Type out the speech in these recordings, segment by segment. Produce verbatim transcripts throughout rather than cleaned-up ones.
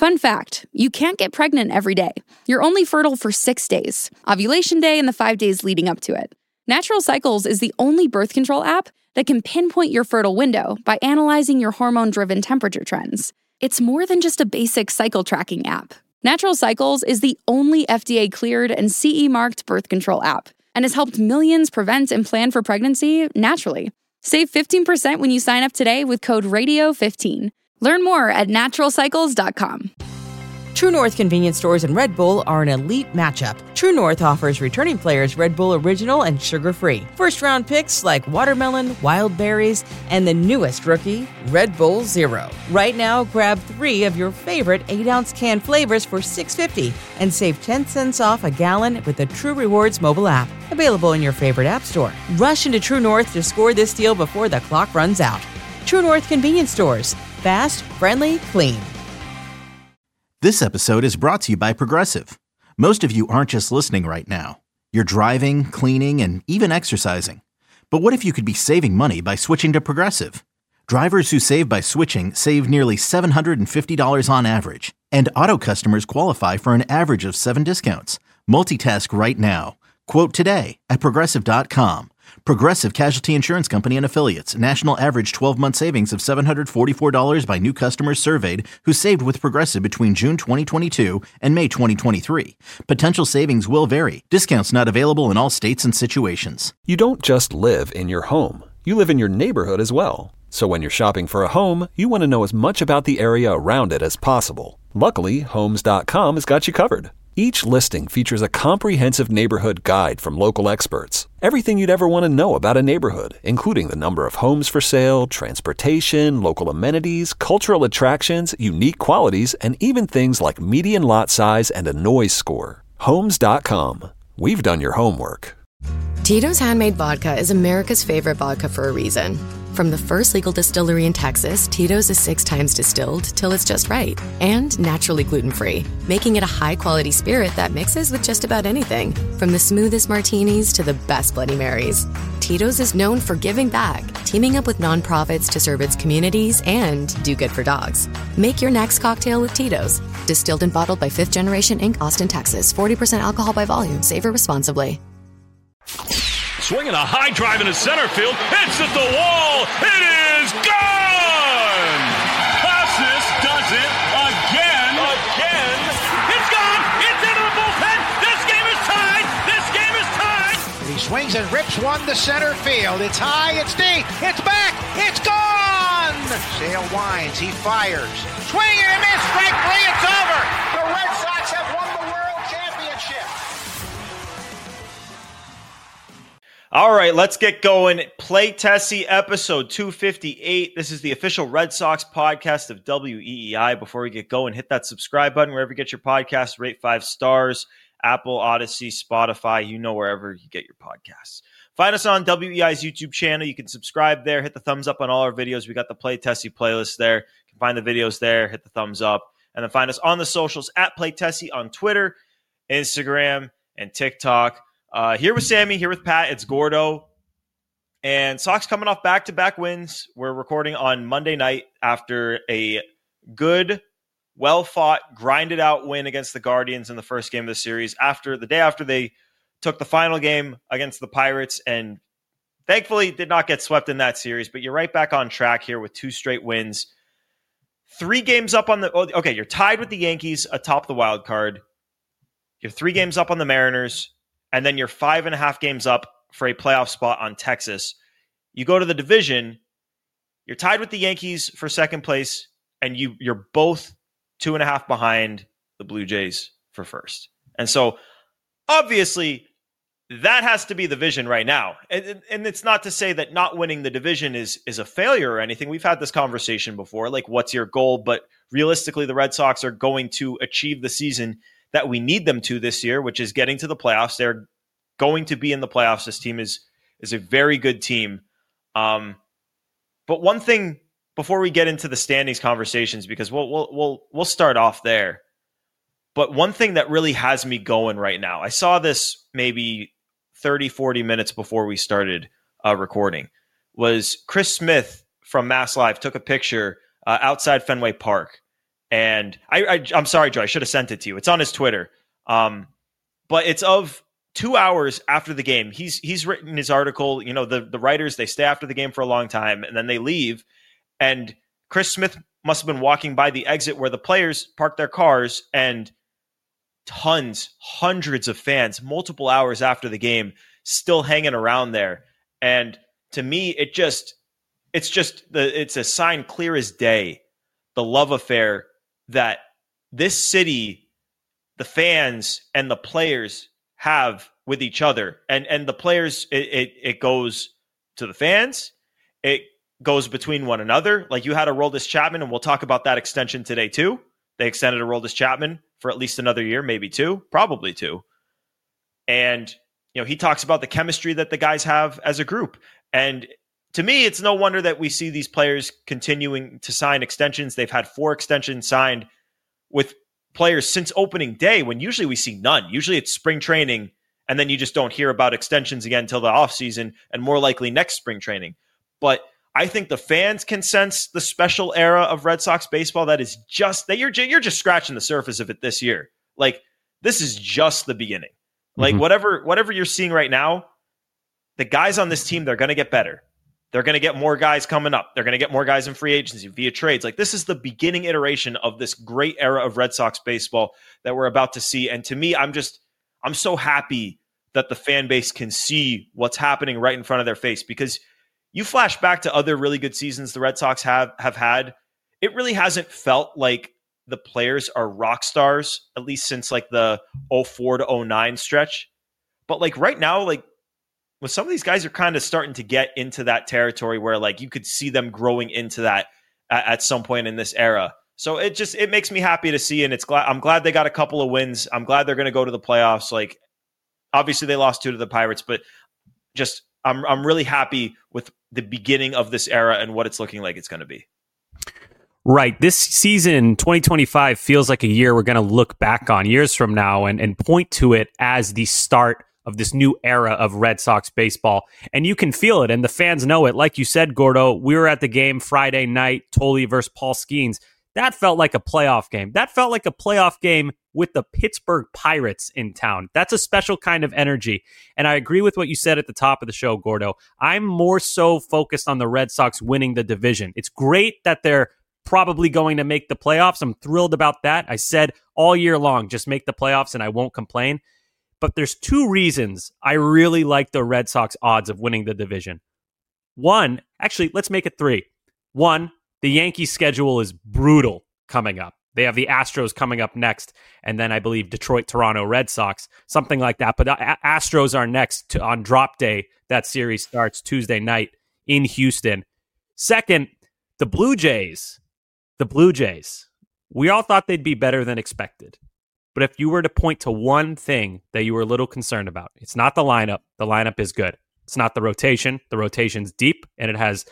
Fun fact, you can't get pregnant every day. You're only fertile for six days, ovulation day and the five days leading up to it. Natural Cycles is the only birth control app that can pinpoint your fertile window by analyzing your hormone-driven temperature trends. It's more than just a basic cycle tracking app. Natural Cycles is the only F D A-cleared and C E-marked birth control app and has helped millions prevent and plan for pregnancy naturally. Save fifteen percent when you sign up today with code radio fifteen. Learn more at natural cycles dot com. True North convenience stores and Red Bull are an elite matchup. True North offers returning players Red Bull Original and sugar-free. First-round picks like watermelon, wild berries, and the newest rookie, Red Bull Zero. Right now, grab three of your favorite eight-ounce can flavors for six dollars and fifty cents and save ten cents off a gallon with the True Rewards mobile app. Available in your favorite app store. Rush into True North to score this deal before the clock runs out. True North convenience stores. Fast, friendly, clean. This episode is brought to you by Progressive. Most of you aren't just listening right now. You're driving, cleaning, and even exercising. But what if you could be saving money by switching to Progressive? Drivers who save by switching save nearly seven hundred fifty dollars on average. And auto customers qualify for an average of seven discounts. Multitask right now. Quote today at progressive dot com. Progressive Casualty Insurance Company and Affiliates. National average twelve-month savings of seven hundred forty-four dollars by new customers surveyed who saved with Progressive between June twenty twenty-two and May twenty twenty-three. Potential savings will vary. Discounts not available in all states and situations. You don't just live in your home. You live in your neighborhood as well. So when you're shopping for a home, you want to know as much about the area around it as possible. Luckily, homes dot com has got you covered. Each listing features a comprehensive neighborhood guide from local experts. Everything you'd ever want to know about a neighborhood, including the number of homes for sale, transportation, local amenities, cultural attractions, unique qualities, and even things like median lot size and a noise score. homes dot com. We've done your homework. Tito's Handmade Vodka is America's favorite vodka for a reason. From the first legal distillery in Texas, Tito's is six times distilled till it's just right. And naturally gluten-free, making it a high-quality spirit that mixes with just about anything. From the smoothest martinis to the best Bloody Marys. Tito's is known for giving back, teaming up with nonprofits to serve its communities and do good for dogs. Make your next cocktail with Tito's. Distilled and bottled by Fifth Generation Incorporated, Austin, Texas. forty percent alcohol by volume. Savor responsibly. Swinging a high drive into center field. Hits at the wall. It is gone! Casas does it again. Again. It's gone. It's into the bullpen. This game is tied. This game is tied. He swings and rips one to center field. It's high. It's deep. It's back. It's gone! Sale winds. He fires. Swing and a miss. Strike three. It's over. The Red Sox have won the World Championship. All right, let's get going. Play Tessie episode two fifty-eight. This is the official Red Sox podcast of W E E I. Before we get going, hit that subscribe button wherever you get your podcasts. Rate five stars. Apple, Odyssey, Spotify, you know, wherever you get your podcasts. Find us on W E E I's YouTube channel. You can subscribe there. Hit the thumbs up on all our videos. We got the Play Tessie playlist there. You can find the videos there. Hit the thumbs up. And then find us on the socials at Play Tessie on Twitter, Instagram, and TikTok. Uh, here with Sammy, here with Pat, it's Gordo. And Sox coming off back-to-back wins. We're recording on Monday night after a good, well-fought, grinded-out win against the Guardians in the first game of the series. After the day after they took the final game against the Pirates and thankfully did not get swept in that series. But you're right back on track here with two straight wins. Three games up on the... Okay, you're tied with the Yankees atop the wild card. You're three games up on the Mariners. And then you're five and a half games up for a playoff spot on Texas. You go to the division, you're tied with the Yankees for second place, and you, you're both two and a half behind the Blue Jays for first. And so, obviously, that has to be the vision right now. And, and it's not to say that not winning the division is, is a failure or anything. We've had this conversation before, like, what's your goal? But realistically, the Red Sox are going to achieve the season that we need them to this year, which is getting to the playoffs. They're going to be in the playoffs. This team is is a very good team. Um, but one thing before we get into the standings conversations, because we'll we'll we'll we'll start off there. But one thing that really has me going right now, I saw this maybe thirty, forty minutes before we started uh, recording, was Chris Smith from Mass Live took a picture uh, outside Fenway Park. And I, I, I'm sorry, Joe, I should have sent it to you. It's on his Twitter. Um, but it's of two hours after the game. He's he's written his article. You know, the, the writers, they stay after the game for a long time, and then they leave. And Chris Smith must have been walking by the exit where the players park their cars, and tons, hundreds of fans, multiple hours after the game, still hanging around there. And to me, it just, it's just, the it's a sign clear as day, the love affair that this city, the fans and the players have with each other. And and the players, it, it it goes to the fans, it goes between one another. Like you had Aroldis Chapman, and we'll talk about that extension today too. They extended Aroldis Chapman for at least another year, maybe two, probably two. And, you know, he talks about the chemistry that the guys have as a group. And to me, it's no wonder that we see these players continuing to sign extensions. They've had four extensions signed with players since opening day, when usually we see none. Usually it's spring training, and then you just don't hear about extensions again until the offseason, and more likely next spring training. But I think the fans can sense the special era of Red Sox baseball that is just that you're you're just scratching the surface of it this year. Like, this is just the beginning. Like, mm-hmm. whatever whatever you're seeing right now, the guys on this team, they're going to get better. They're going to get more guys coming up. They're going to get more guys in free agency via trades. Like, this is the beginning iteration of this great era of Red Sox baseball that we're about to see. And to me, I'm just I'm so happy that the fan base can see what's happening right in front of their face, because you flash back to other really good seasons the Red Sox have have had, it really hasn't felt like the players are rock stars, at least since like the oh four to oh nine stretch. But like right now, like when some of these guys are kind of starting to get into that territory where like you could see them growing into that at, at some point in this era. So it just, it makes me happy to see. And it's glad, I'm glad they got a couple of wins. I'm glad they're going to go to the playoffs. Like, obviously they lost two to the Pirates, but just, I'm I'm really happy with the beginning of this era and what it's looking like it's going to be. Right. This season, twenty twenty-five, feels like a year we're going to look back on years from now and, and point to it as the start of this new era of Red Sox baseball. And you can feel it, and the fans know it. Like you said, Gordo, we were at the game Friday night, Tolley versus Paul Skeens. That felt like a playoff game. That felt like a playoff game with the Pittsburgh Pirates in town. That's a special kind of energy. And I agree with what you said at the top of the show, Gordo. I'm more so focused on the Red Sox winning the division. It's great that they're probably going to make the playoffs. I'm thrilled about that. I said all year long, just make the playoffs and I won't complain. But there's two reasons I really like the Red Sox odds of winning the division. One, actually, let's make it three. One, the Yankees schedule is brutal coming up. They have the Astros coming up next, and then I believe Detroit, Toronto, Red Sox, something like that. But the Astros are next to, on drop day. That series starts Tuesday night in Houston. Second, the Blue Jays. The Blue Jays. We all thought they'd be better than expected. But if you were to point to one thing that you were a little concerned about, it's not the lineup. The lineup is good. It's not the rotation. The rotation's deep, and it has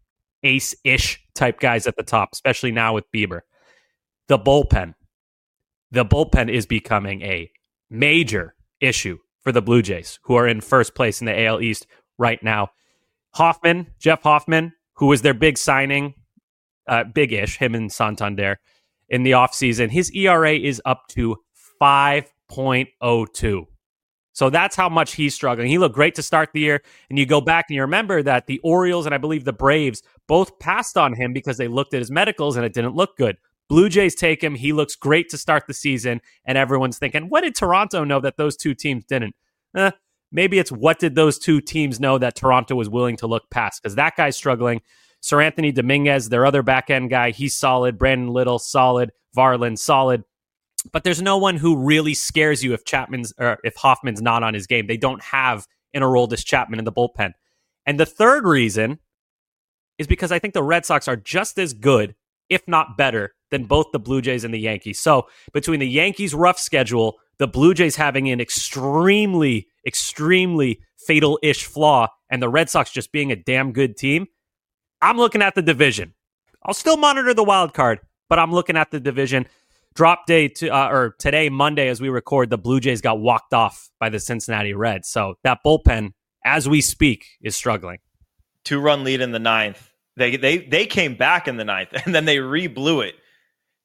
ace-ish type guys at the top, especially now with Bieber. The bullpen. The bullpen is becoming a major issue for the Blue Jays, who are in first place in the A L East right now. Hoffman, Jeff Hoffman, who was their big signing, uh, big-ish, him and Santander, in the offseason, his E R A is up to five point oh two. So that's how much he's struggling. He looked great to start the year, and you go back and you remember that the Orioles and I believe the Braves both passed on him because they looked at his medicals and it didn't look good. Blue Jays take him. He looks great to start the season, and everyone's thinking, what did Toronto know that those two teams didn't? Eh, maybe it's what did those two teams know that Toronto was willing to look past, because that guy's struggling. Sir Anthony Dominguez, their other back-end guy, he's solid. Brandon Little, solid. Varland, solid. But there's no one who really scares you if Chapman's or if Hoffman's not on his game. They don't have an Aroldis Chapman in the bullpen. And the third reason is because I think the Red Sox are just as good, if not better, than both the Blue Jays and the Yankees. So between the Yankees' rough schedule, the Blue Jays having an extremely, extremely fatal-ish flaw, and the Red Sox just being a damn good team, I'm looking at the division. I'll still monitor the wild card, but I'm looking at the division. Drop day to uh, or today, Monday, as we record, the Blue Jays got walked off by the Cincinnati Reds. So that bullpen, as we speak, is struggling. Two-run lead in the ninth. They they they came back in the ninth, and then they re-blew it.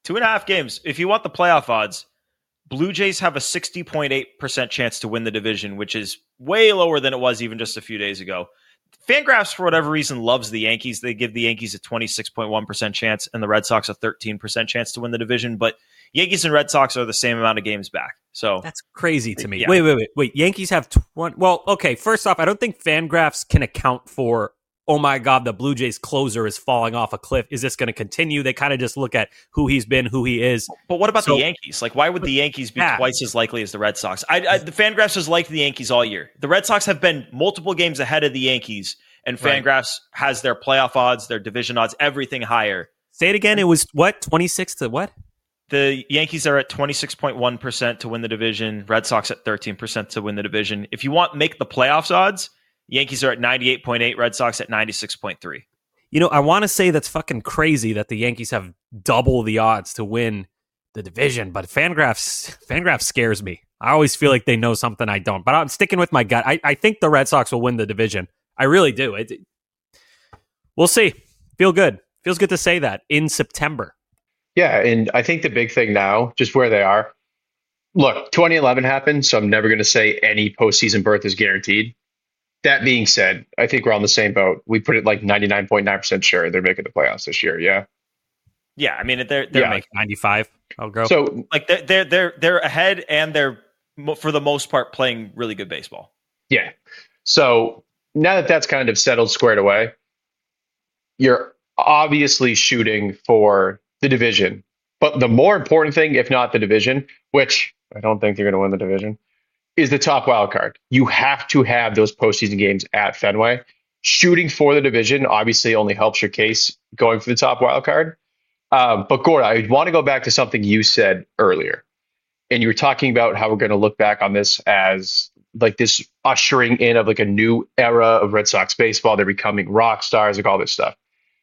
Two and a half games. If you want the playoff odds, Blue Jays have a sixty point eight percent chance to win the division, which is way lower than it was even just a few days ago. Fangraphs, for whatever reason, loves the Yankees. They give the Yankees a twenty-six point one percent chance and the Red Sox a thirteen percent chance to win the division. But Yankees and Red Sox are the same amount of games back. So that's crazy to me. Yeah. Wait, wait, wait, wait. Yankees have twenty. Well, okay. First off, I don't think Fangraphs can account for, oh my God, the Blue Jays closer is falling off a cliff. Is this going to continue? They kind of just look at who he's been, who he is. But what about so, the Yankees? Like, why would the Yankees be yeah. twice as likely as the Red Sox? I, I, the Fangraphs has liked the Yankees all year. The Red Sox have been multiple games ahead of the Yankees, and Fangraphs right. has their playoff odds, their division odds, everything higher. Say it again. It was what? twenty-six to what? The Yankees are at twenty-six point one percent to win the division. Red Sox at thirteen percent to win the division. If you want make the playoffs odds, Yankees are at ninety-eight point eight, Red Sox at ninety-six point three. You know, I want to say that's fucking crazy that the Yankees have double the odds to win the division, but Fangraphs Fangraphs scares me. I always feel like they know something I don't, but I'm sticking with my gut. I, I think the Red Sox will win the division. I really do. It, we'll see. Feel good. Feels good to say that in September. Yeah, and I think the big thing now, just where they are, look, twenty eleven happened, so I'm never going to say any postseason berth is guaranteed. That being said, I think we're on the same boat. We put it like ninety-nine point nine percent sure they're making the playoffs this year. Yeah. Yeah, I mean they're they're yeah. making ninety-five. I'll go. So like they're they're they're they're ahead, and they're for the most part playing really good baseball. Yeah. So now that that's kind of settled, squared away, you're obviously shooting for the division. But the more important thing, if not the division, which I don't think they're going to win the division, is the top wild card. You have to have those postseason games at Fenway. Shooting for the division obviously only helps your case going for the top wild card. Um, but Gord, I want to go back to something you said earlier. And you were talking about how we're going to look back on this as like this ushering in of like a new era of Red Sox baseball. They're becoming rock stars, like all this stuff.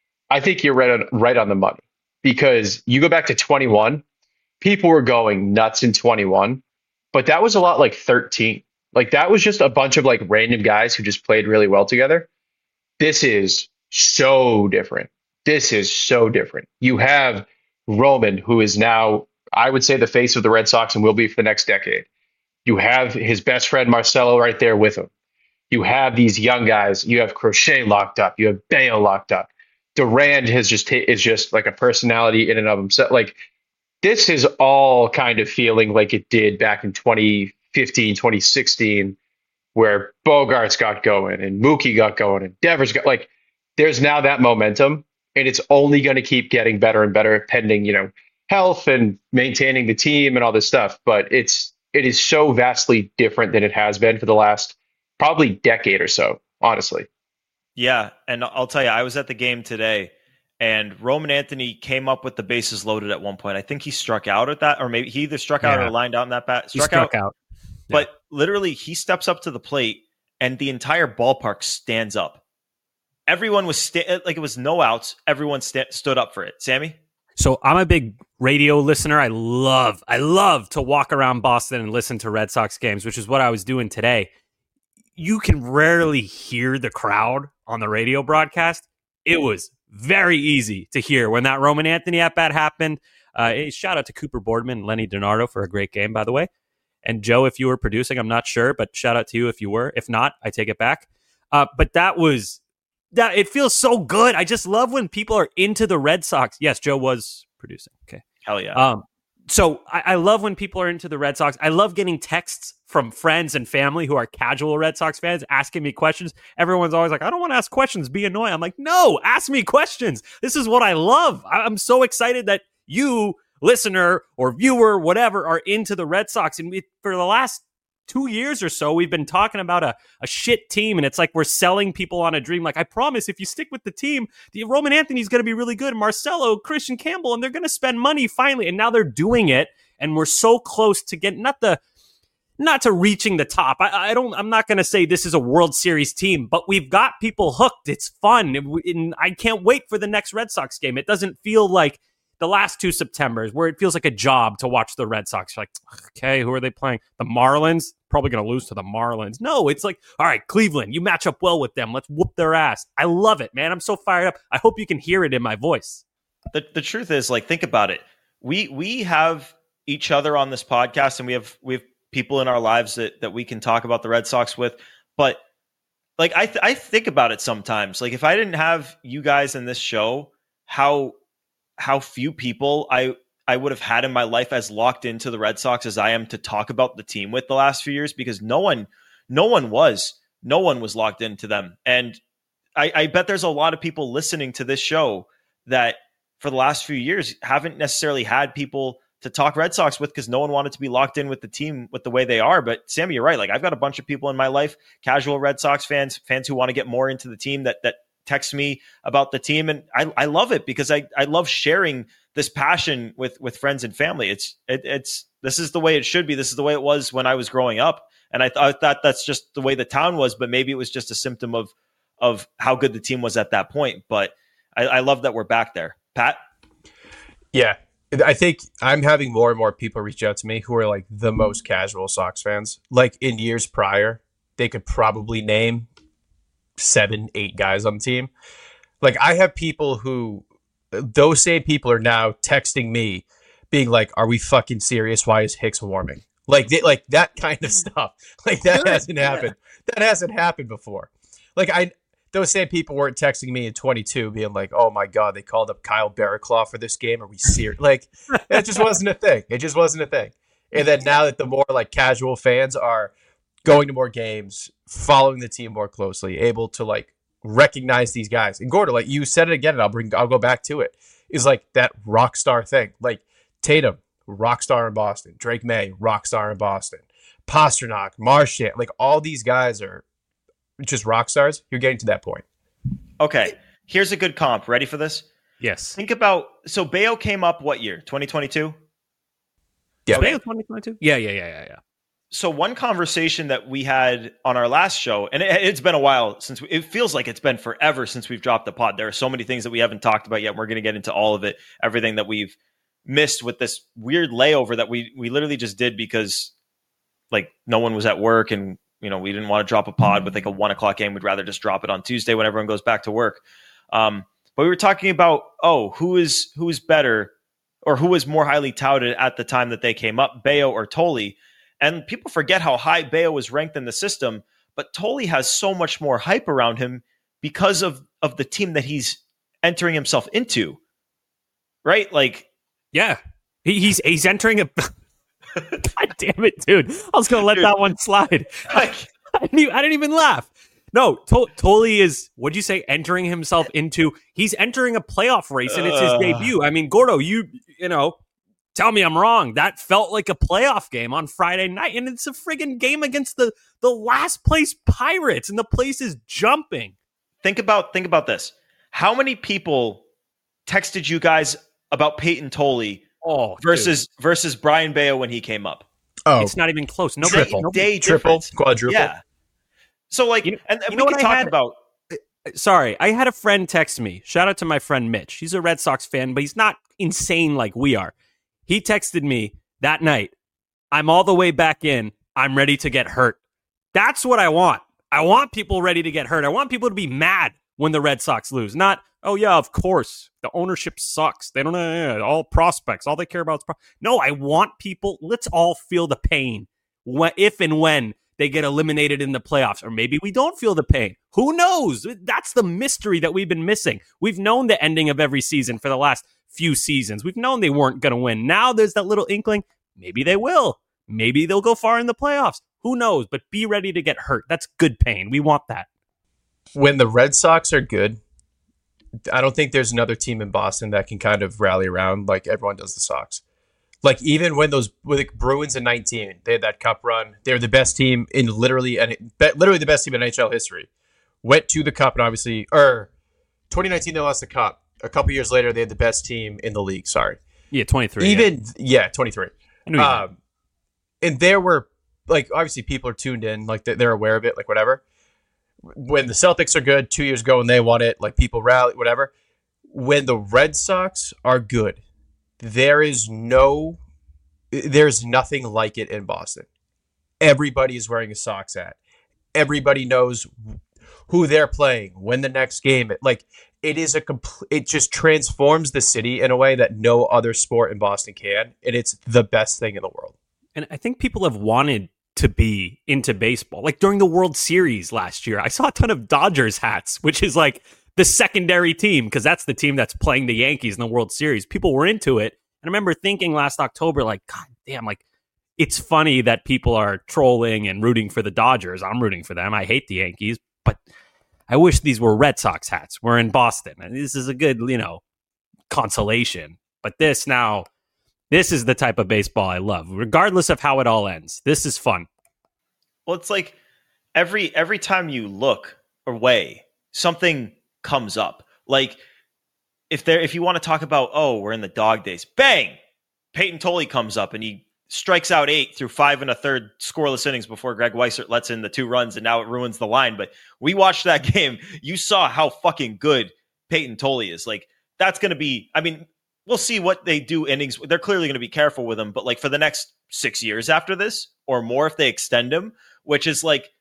I think you're right on, right on the money, because you go back to twenty-one, people were going nuts in twenty-one, but that was a lot like thirteen. Like that was just a bunch of like random guys who just played really well together. This is so different. This is so different. You have Roman, who is now, I would say, the face of the Red Sox and will be for the next decade. You have his best friend Marcelo right there with him. You have these young guys. You have Crochet locked up. You have Bayo locked up. Durand has just is just like a personality in and of himself. Like this is all kind of feeling like it did back in twenty fifteen, twenty sixteen, where Bogarts got going and Mookie got going and Devers got like. There's now that momentum, and it's only going to keep getting better and better, pending you know health and maintaining the team and all this stuff. But it's it is so vastly different than it has been for the last probably decade or so, honestly. Yeah, and I'll tell you, I was at the game today, and Roman Anthony came up with the bases loaded at one point. I think he struck out at that, or maybe he either struck out yeah. or lined out in that bat. Struck, struck out. out. But yeah. literally, he steps up to the plate, and the entire ballpark stands up. Everyone was sta- like it was no outs. Everyone st- stood up for it. Sammy? So I'm a big radio listener. I love, I love to walk around Boston and listen to Red Sox games, which is what I was doing today. You can rarely hear the crowd on the radio broadcast. It was very easy to hear when that Roman Anthony at-bat happened. Uh, hey, shout out to Cooper Boardman and Lenny Donato for a great game, by the way. And Joe, if you were producing, I'm not sure, but shout out to you if you were. If not, I take it back. Uh, but that was, that. It feels so good. I just love when people are into the Red Sox. Yes, Joe was producing. Okay. Hell yeah. Um, so I, I love when people are into the Red Sox. I love getting texts from friends and family who are casual Red Sox fans asking me questions. Everyone's always like, I don't want to ask questions, be annoying. I'm like, no, ask me questions. This is what I love. I'm so excited that you, listener or viewer, whatever, are into the Red Sox. And we, for the last two years or so, we've been talking about a, a shit team, and it's like we're selling people on a dream. Like, I promise, if you stick with the team, the Roman Anthony's going to be really good, Marcelo, Christian Campbell, and they're going to spend money finally. And now they're doing it, and we're so close to get not the not to reaching the top. I, I don't. I'm not going to say this is a World Series team, but we've got people hooked. It's fun, and I can't wait for the next Red Sox game. It doesn't feel like the last two Septembers where it feels like a job to watch the Red Sox. You're like, okay, who are they playing? The Marlins? Probably going to lose to the Marlins. No, it's like, all right, Cleveland, you match up well with them. Let's whoop their ass. I love it, man. I'm so fired up. I hope you can hear it in my voice. The the truth is, like, think about it. we we have each other on this podcast, and we have we have people in our lives that that we can talk about the Red Sox with. But like I th- I think about it sometimes. Like if I didn't have you guys in this show, how how few people I I would have had in my life as locked into the Red Sox as I am to talk about the team with the last few years, because no one no one was no one was locked into them. And I, I bet there's a lot of people listening to this show that for the last few years haven't necessarily had people to talk Red Sox with because no one wanted to be locked in with the team with the way they are. But Sammy, you're right. Like I've got a bunch of people in my life, casual Red Sox fans, fans who want to get more into the team that that text me about the team. And I, I love it because I, I love sharing this passion with, with friends and family. It's, it, it's, this is the way it should be. This is the way it was when I was growing up. And I, th- I thought that's just the way the town was, but maybe it was just a symptom of, of how good the team was at that point. But I, I love that we're back there. Pat? Yeah. I think I'm having more and more people reach out to me who are like the most casual Sox fans. Like in years prior, they could probably name seven, eight guys on the team. Like I have people who, those same people are now texting me being like, are we fucking serious? Why is Hicks warming? Like, they, like that kind of stuff. Like that hasn't happened. That hasn't happened before. Like I, those same people weren't texting me in twenty-two being like, oh my God, they called up Kyle Barraclough for this game. Are we serious? Like it just wasn't a thing. It just wasn't a thing. And then now that the more like casual fans are going to more games, following the team more closely, able to like recognize these guys. And Gordo, like you said it again, and I'll bring, I'll go back to it, is like that rock star thing. Like Tatum, rock star in Boston. Drake May, rock star in Boston. Pasternak, Marchand, like all these guys are just rock stars. You're getting to that point. Okay, here's a good comp. Ready for this? Yes. Think about, so Bayo came up what year? twenty twenty-two? Yeah. Bayo twenty twenty-two? Yeah, yeah, yeah, yeah, yeah. So one conversation that we had on our last show, and it, it's been a while since we, it feels like it's been forever since we've dropped the pod. There are so many things that we haven't talked about yet. We're going to get into all of it, everything that we've missed with this weird layover that we we literally just did because like no one was at work and you know we didn't want to drop a pod with like a one o'clock game. We'd rather just drop it on Tuesday when everyone goes back to work. Um, but we were talking about oh who is who is better or who was more highly touted at the time that they came up, Bayo or Tolley. And people forget how high Bayo was ranked in the system, but Tolley has so much more hype around him because of, of the team that he's entering himself into, right? Like, yeah, he, he's he's entering a. God damn it, dude! I was gonna let dude. that one slide. I, I, didn't even, I didn't even laugh. No, to- Tolley is. What'd you say? Entering himself into. He's entering a playoff race, and it's his uh, debut. I mean, Gordo, you you know. Tell me I'm wrong. That felt like a playoff game on Friday night, and it's a friggin' game against the, the last place Pirates, and the place is jumping. Think about think about this. How many people texted you guys about Peyton Tolley oh, versus dude. versus Brian Bayo when he came up? Oh, it's not even close. No triple, day triple, difference. quadruple. Yeah. So like, you know, and, and you we know can what talk I had? about. Sorry, I had a friend text me. Shout out to my friend Mitch. He's a Red Sox fan, but he's not insane like we are. He texted me that night, I'm all the way back in. I'm ready to get hurt. That's what I want. I want people ready to get hurt. I want people to be mad when the Red Sox lose. Not, oh, yeah, of course. The ownership sucks. They don't know. All prospects. All they care about is pro-. No, I want people. Let's all feel the pain if and when they get eliminated in the playoffs. Or maybe we don't feel the pain. Who knows? That's the mystery that we've been missing. We've known the ending of every season for the last few seasons. We've known they weren't going to win. Now there's that little inkling. Maybe they will. Maybe they'll go far in the playoffs. Who knows? But be ready to get hurt. That's good pain. We want that. When the Red Sox are good, I don't think there's another team in Boston that can kind of rally around like everyone does the Sox. Like even when those like Bruins in nineteen, they had that cup run. They were the best team in literally and literally the best team in N H L history. Went to the cup and obviously, or twenty nineteen they lost the cup. A couple years later, they had the best team in the league. Sorry. Yeah, twenty-three. Even, yeah, yeah twenty-three. I knew um, and there were, like, obviously people are tuned in, like, they're aware of it, like, whatever. When the Celtics are good, two years ago when they won it, like, people rally, whatever. When the Red Sox are good, there is no, there's nothing like it in Boston. Everybody is wearing a Sox hat. Everybody knows who they're playing, when the next game, like, it is a compl- it just transforms the city in a way that no other sport in Boston can, and it's the best thing in the world. And I think people have wanted to be into baseball. Like during the World Series last year, I saw a ton of Dodgers hats, which is like the secondary team, because that's the team that's playing the Yankees in the World Series. People were into it. And I remember thinking last October, like, God damn, like, it's funny that people are trolling and rooting for the Dodgers. I'm rooting for them. I hate the Yankees, but I wish these were Red Sox hats. We're in Boston, and this is a good, you know, consolation. But this now, this is the type of baseball I love, regardless of how it all ends. This is fun. Well, it's like every every time you look away, something comes up. Like if there, if you want to talk about, oh, we're in the dog days, bang, Peyton Tolley comes up and he strikes out eight through five and a third scoreless innings before Greg Weissert lets in the two runs, and now it ruins the line. But we watched that game. You saw how fucking good Peyton Tolley is. Like, that's going to be, I mean, we'll see what they do innings. They're clearly going to be careful with him, but like for the next six years after this or more, if they extend him, which is like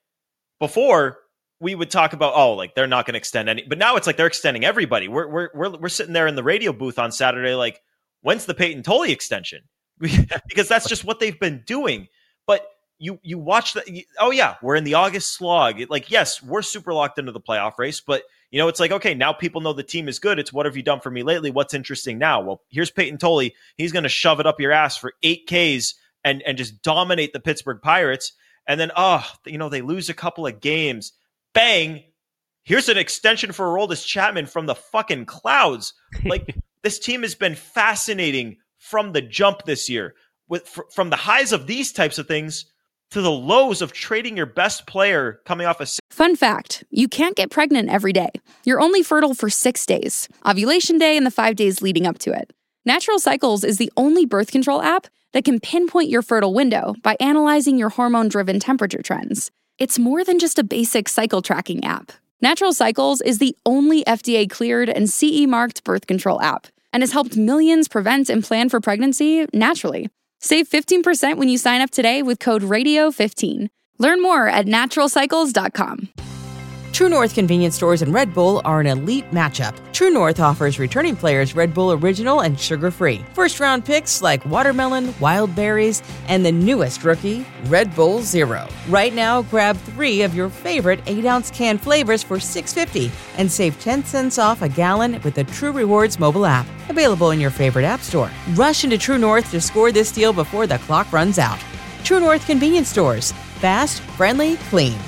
before we would talk about, oh, like they're not going to extend any, but now it's like they're extending everybody. We're, we're, we're, we're sitting there in the radio booth on Saturday. Like, when's the Peyton Tolley extension? Because that's just what they've been doing. But you you watch that. Oh yeah, we're in the August slog. It, like, yes, we're super locked into the playoff race, but you know, it's like, okay, now people know the team is good. It's what have you done for me lately? What's interesting now? Well, here's Peyton Tolley. He's going to shove it up your ass for eight Ks and and just dominate the Pittsburgh Pirates. And then, oh, you know, they lose a couple of games. Bang! Here's an extension for Aroldis Chapman from the fucking clouds. Like, this team has been fascinating from the jump this year, with fr- from the highs of these types of things to the lows of trading your best player coming off a. Fun fact, you can't get pregnant every day. You're only fertile for six days, ovulation day and the five days leading up to it. Natural Cycles is the only birth control app that can pinpoint your fertile window by analyzing your hormone-driven temperature trends. It's more than just a basic cycle tracking app. Natural Cycles is the only F D A-cleared and C E-marked birth control app, and has helped millions prevent and plan for pregnancy naturally. Save fifteen percent when you sign up today with code radio fifteen. Learn more at natural cycles dot com. True North convenience stores and Red Bull are an elite matchup. True North offers returning players Red Bull Original and sugar-free. First-round picks like watermelon, wild berries, and the newest rookie, Red Bull Zero. Right now, grab three of your favorite eight-ounce can flavors for six dollars and fifty cents and save ten cents off a gallon with the True Rewards mobile app. Available in your favorite app store. Rush into True North to score this deal before the clock runs out. True North convenience stores. Fast, friendly, clean.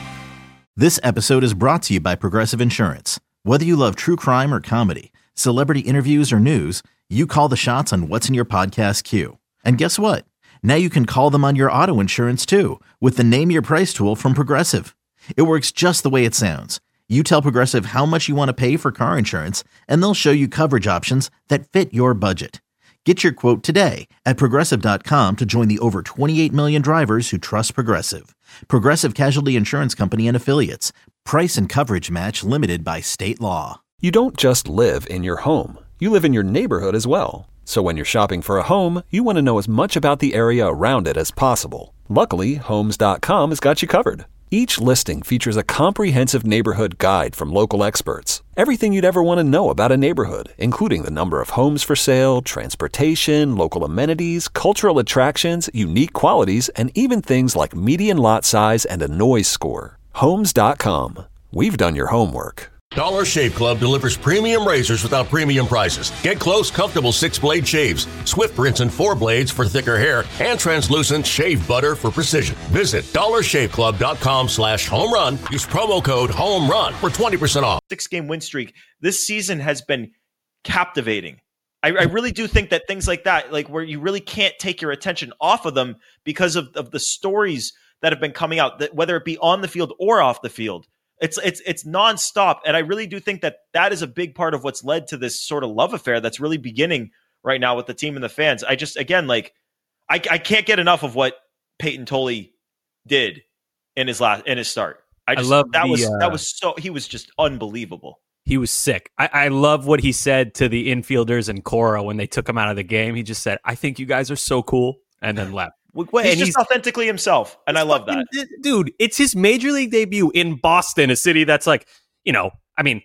This episode is brought to you by Progressive Insurance. Whether you love true crime or comedy, celebrity interviews or news, you call the shots on what's in your podcast queue. And guess what? Now you can call them on your auto insurance too with the Name Your Price tool from Progressive. It works just the way it sounds. You tell Progressive how much you want to pay for car insurance, and they'll show you coverage options that fit your budget. Get your quote today at Progressive dot com to join the over twenty-eight million drivers who trust Progressive. Progressive Casualty Insurance Company and Affiliates. Price and coverage match limited by state law. You don't just live in your home. You live in your neighborhood as well. So when you're shopping for a home, you want to know as much about the area around it as possible. Luckily, Homes dot com has got you covered. Each listing features a comprehensive neighborhood guide from local experts. Everything you'd ever want to know about a neighborhood, including the number of homes for sale, transportation, local amenities, cultural attractions, unique qualities, and even things like median lot size and a noise score. Homes dot com. We've done your homework. Dollar Shave Club delivers premium razors without premium prices. Get close, comfortable six-blade shaves, swift rinse and four blades for thicker hair, and translucent shave butter for precision. Visit dollar shave club dot com slash home run. Use promo code HOMERUN for twenty percent off. Six-game win streak. This season has been captivating. I, I really do think that things like that, like where you really can't take your attention off of them because of, of the stories that have been coming out, that whether it be on the field or off the field. It's it's it's nonstop, and I really do think that that is a big part of what's led to this sort of love affair that's really beginning right now with the team and the fans. I just, again, like, I, I can't get enough of what Peyton Tolley did in his last in his start. I just I love that the, was uh, that was so he was just unbelievable. He was sick. I, I love what he said to the infielders and Cora when they took him out of the game. He just said, "I think you guys are so cool," and then left. He's and just he's, authentically himself, and I love fucking, that. Dude, it's his major league debut in Boston, a city that's like, you know, I mean,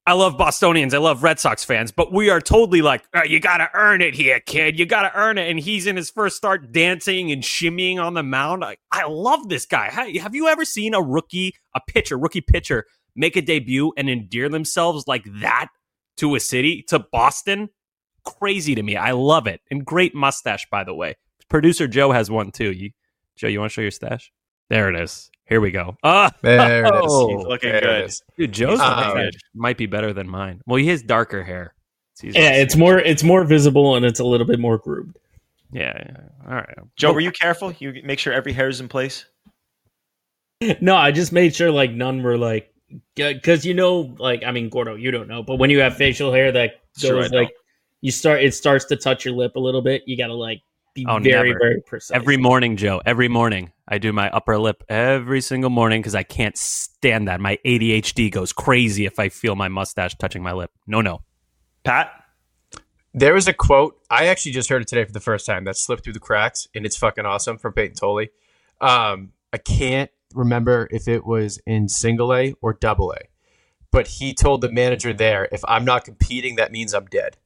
I love Bostonians. I love Red Sox fans, but we are totally like, oh, you got to earn it here, kid. You got to earn it. And he's in his first start dancing and shimmying on the mound. I, I love this guy. Have you ever seen a rookie, a pitcher, rookie pitcher make a debut and endear themselves like that to a city, to Boston? Crazy to me. I love it. And great mustache, by the way. Producer Joe has one too. You, Joe, you want to show your stash? There it is. Here we go. Oh, there it is. He's looking there good. It is. Dude, Joe's um, mustache might be better than mine. Well, he has darker hair. It's yeah, it's more it's more visible and it's a little bit more groomed. Yeah, yeah. All right. Joe, were you careful? You make sure every hair is in place? No, I just made sure like none were like, because you know, like, I mean, Gordo, you don't know, but when you have facial hair that goes Sure, I like, don't. you start, it starts to touch your lip a little bit. You got to like be Oh, very, never. very precise. Every morning, Joe. Every morning. I do my upper lip every single morning because I can't stand that. My A D H D goes crazy if I feel my mustache touching my lip. No, no. Pat? There was a quote, I actually just heard it today for the first time, that slipped through the cracks, and it's fucking awesome, from Peyton Tolley. Um, I can't remember if it was in single A or double A, but he told the manager there, if I'm not competing, that means I'm dead.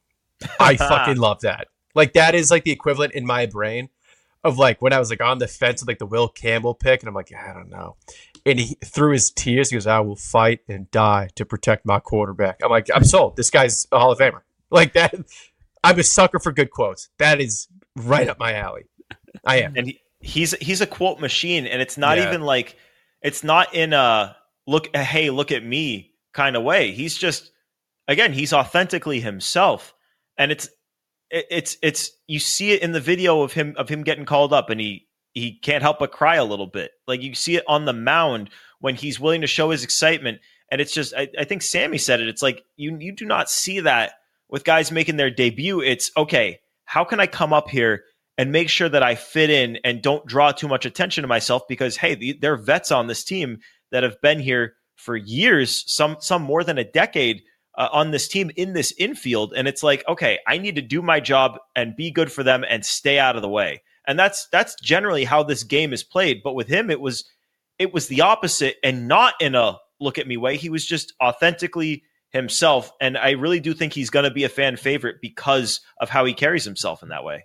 I fucking love that. Like, that is like the equivalent in my brain of like when I was like on the fence with like the Will Campbell pick, and I'm like, I don't know. And he, through his tears, he goes, I will fight and die to protect my quarterback. I'm like, I'm sold. This guy's a Hall of Famer. Like that. I'm a sucker for good quotes. That is right up my alley. I am. And he, he's he's a quote machine, and it's not Yeah. even like, it's not in a look, hey, look at me kind of way. He's just, again, he's authentically himself, and it's it, it's it's you see it in the video of him of him getting called up, and he he can't help but cry a little bit. Like, you see it on the mound when he's willing to show his excitement, and it's just, I, I think Sammy said it. It's like you you do not see that with guys making their debut. It's okay, how can I come up here and make sure that I fit in and don't draw too much attention to myself, because, hey, the, there are vets on this team that have been here for years, some some more than a decade uh, on this team in this infield. And it's like, okay, I need to do my job and be good for them and stay out of the way. And that's that's generally how this game is played. But with him, it was it was the opposite, and not in a look at me way. He was just authentically himself. And I really do think he's going to be a fan favorite because of how he carries himself in that way.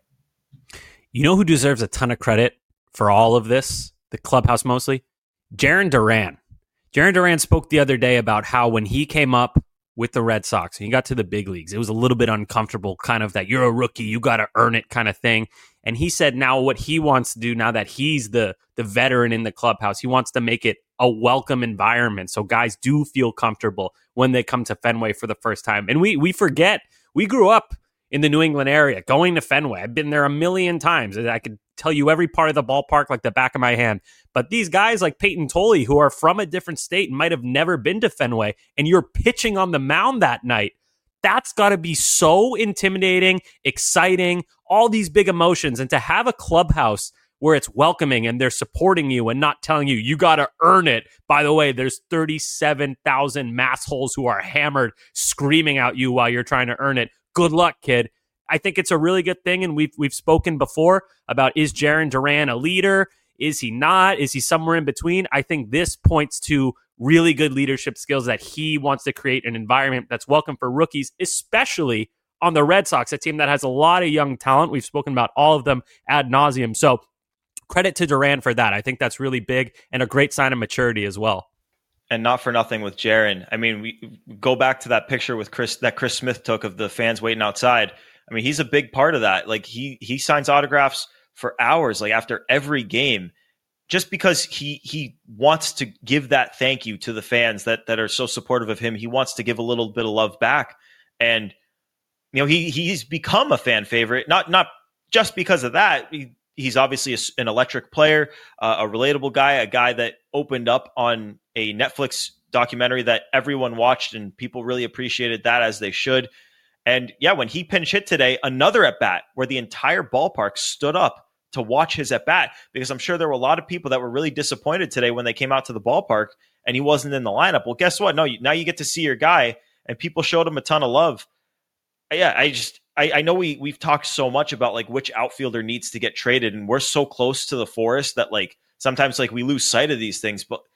You know who deserves a ton of credit for all of this? The clubhouse mostly? Jarren Duran. Jarren Duran spoke the other day about how when he came up with the Red Sox and he got to the big leagues, it was a little bit uncomfortable, kind of that you're a rookie, you got to earn it kind of thing. And he said now what he wants to do, now that he's the the veteran in the clubhouse, he wants to make it a welcome environment so guys do feel comfortable when they come to Fenway for the first time. And we we forget, we grew up in the New England area, going to Fenway. I've been there a million times. I could tell you every part of the ballpark like the back of my hand. But these guys like Peyton Tolley, who are from a different state and might have never been to Fenway, and you're pitching on the mound that night, that's got to be so intimidating, exciting, all these big emotions. And to have a clubhouse where it's welcoming and they're supporting you and not telling you, you got to earn it. By the way, there's thirty-seven thousand massholes who are hammered screaming at you while you're trying to earn it. Good luck, kid. I think it's a really good thing, and we've we've spoken before about, is Jarren Duran a leader? Is he not? Is he somewhere in between? I think this points to really good leadership skills, that he wants to create an environment that's welcome for rookies, especially on the Red Sox, a team that has a lot of young talent. We've spoken about all of them ad nauseum. So credit to Duran for that. I think that's really big and a great sign of maturity as well. And not for nothing with Jarren. I mean, we go back to that picture with Chris that Chris Smith took of the fans waiting outside. I mean, he's a big part of that. Like, he he signs autographs for hours, like after every game, just because he he wants to give that thank you to the fans that that are so supportive of him. He wants to give a little bit of love back, and you know, he he's become a fan favorite. Not not just because of that. He, he's obviously a, an electric player, uh, a relatable guy, a guy that opened up on a Netflix documentary that everyone watched, and people really appreciated that, as they should. And yeah, when he pinch hit today, another at bat where the entire ballpark stood up to watch his at bat, because I'm sure there were a lot of people that were really disappointed today when they came out to the ballpark and he wasn't in the lineup. Well, guess what? No, you, now you get to see your guy, and people showed him a ton of love. Yeah, I just I, I know we we've talked so much about like which outfielder needs to get traded, and we're so close to the forest that like sometimes like we lose sight of these things. But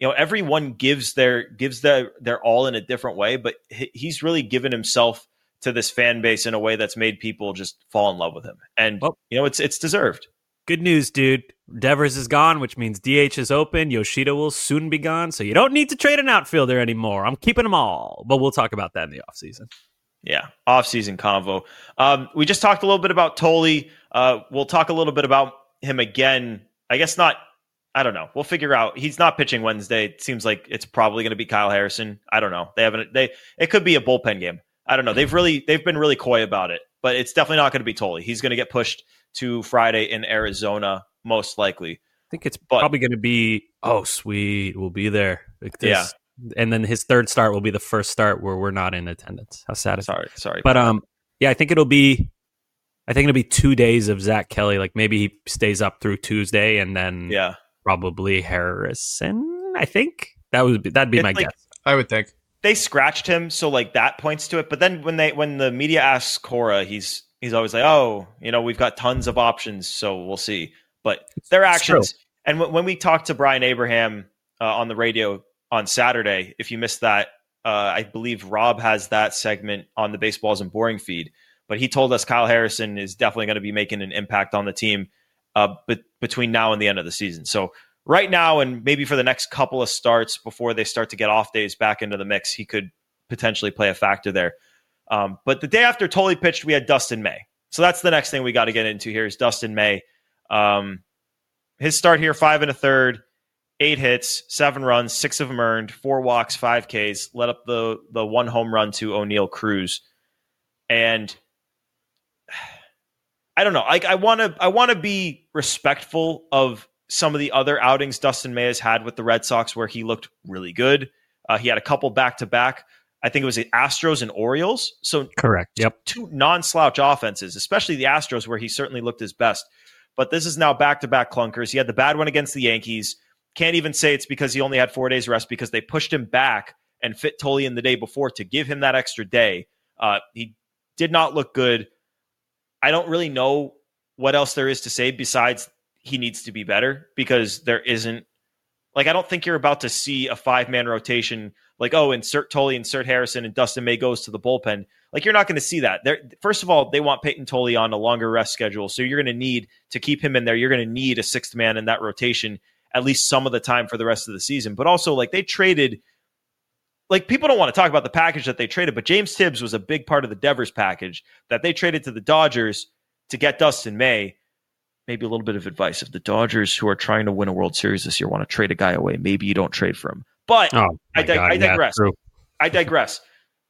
you know, everyone gives their gives their their all in a different way, but he, he's really given himself to this fan base in a way that's made people just fall in love with him. And well, you know, it's it's deserved. Good news, dude. Devers is gone, which means D H is open. Yoshida will soon be gone, so you don't need to trade an outfielder anymore. I'm keeping them all, but we'll talk about that in the offseason. Yeah, off-season convo. Um, we just talked a little bit about Tolley. Uh, we'll talk a little bit about him again. I guess not. I don't know. We'll figure out. He's not pitching Wednesday. It seems like it's probably going to be Kyle Harrison. I don't know. They haven't. They. It could be a bullpen game. I don't know. They've really. They've been really coy about it, but it's definitely not going to be Tolley. He's going to get pushed to Friday in Arizona, most likely. I think it's but, probably going to be. Oh, sweet. We'll be there. Like this. Yeah. And then his third start will be the first start where we're not in attendance. How sad is sorry, that? Sorry. But um, yeah, I think it'll be, I think it'll be two days of Zach Kelly. Like maybe he stays up through Tuesday and then yeah, probably Harrison. I think that would be, that'd be it's my like, guess. I would think they scratched him, so like that points to it. But then when they when the media asks Cora, he's he's always like, oh, you know, we've got tons of options, so we'll see. But their actions, and w- when we talked to Brian Abraham uh, on the radio on Saturday, if you missed that, uh, I believe Rob has that segment on the Baseballs and Boring feed. But he told us Kyle Harrison is definitely going to be making an impact on the team uh, be- between now and the end of the season. So right now, and maybe for the next couple of starts before they start to get off days back into the mix, he could potentially play a factor there. Um, but the day after Tolley pitched, we had Dustin May. So that's the next thing we got to get into here is Dustin May. Um, his start here, five and a third. Eight hits, seven runs, six of them earned, four walks, five Ks, led up the the one home run to O'Neal Cruz. And I don't know. I, I want to I want to be respectful of some of the other outings Dustin May has had with the Red Sox where he looked really good. Uh, he had a couple back-to-back. I think it was the Astros and Orioles. So correct. Yep. Two non-slouch offenses, especially the Astros where he certainly looked his best. But this is now back-to-back clunkers. He had the bad one against the Yankees. Can't even say it's because he only had four days rest because they pushed him back and fit Tolley in the day before to give him that extra day. Uh, he did not look good. I don't really know what else there is to say besides he needs to be better because there isn't like, I don't think you're about to see a five man rotation like, oh, insert Tolley, insert Harrison and Dustin May goes to the bullpen. Like you're not going to see that there. First of all, they want Peyton Tolley on a longer rest schedule. So you're going to need to keep him in there. You're going to need a sixth man in that rotation at least some of the time for the rest of the season. But also, like, they traded, like, people don't want to talk about the package that they traded, but James Tibbs was a big part of the Devers package that they traded to the Dodgers to get Dustin May. Maybe a little bit of advice. If the Dodgers, who are trying to win a World Series this year, want to trade a guy away, maybe you don't trade for him. But oh I, dig- God, I digress. Yeah, I digress.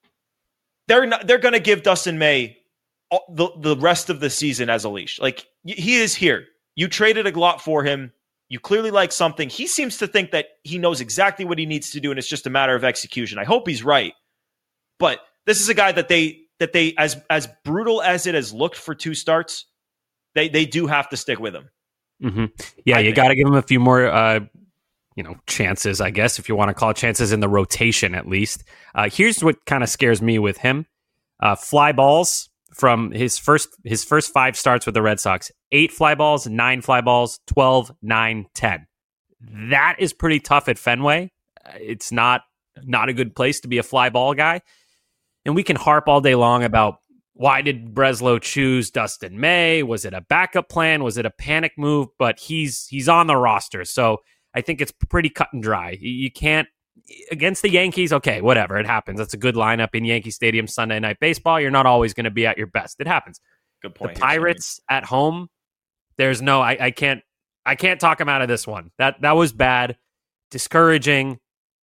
They're not, they're going to give Dustin May all, the, the rest of the season as a leash. Like, he is here. You traded a lot for him. You clearly like something. He seems to think that he knows exactly what he needs to do, and it's just a matter of execution. I hope he's right. But this is a guy that they that they as as brutal as it has looked for two starts, they they do have to stick with him. Mm-hmm. Yeah, I you got to give him a few more, uh, you know, chances. I guess if you want to call it chances in the rotation, at least. Uh, here's what kind of scares me with him: uh, fly balls. From his first his first five starts with the Red Sox, eight fly balls, nine fly balls, twelve, nine, ten. That is pretty tough at Fenway. It's not not a good place to be a fly ball guy. And we can harp all day long about why did Breslow choose Dustin May? Was it a backup plan? Was it a panic move? But he's he's on the roster, so I think it's pretty cut and dry. You can't. Against the Yankees, okay, whatever, it happens. That's a good lineup in Yankee Stadium Sunday Night Baseball. You're not always going to be at your best. It happens. Good point. The Pirates at home, there's no, I, I can't, I can't talk him out of this one. That that was bad, discouraging.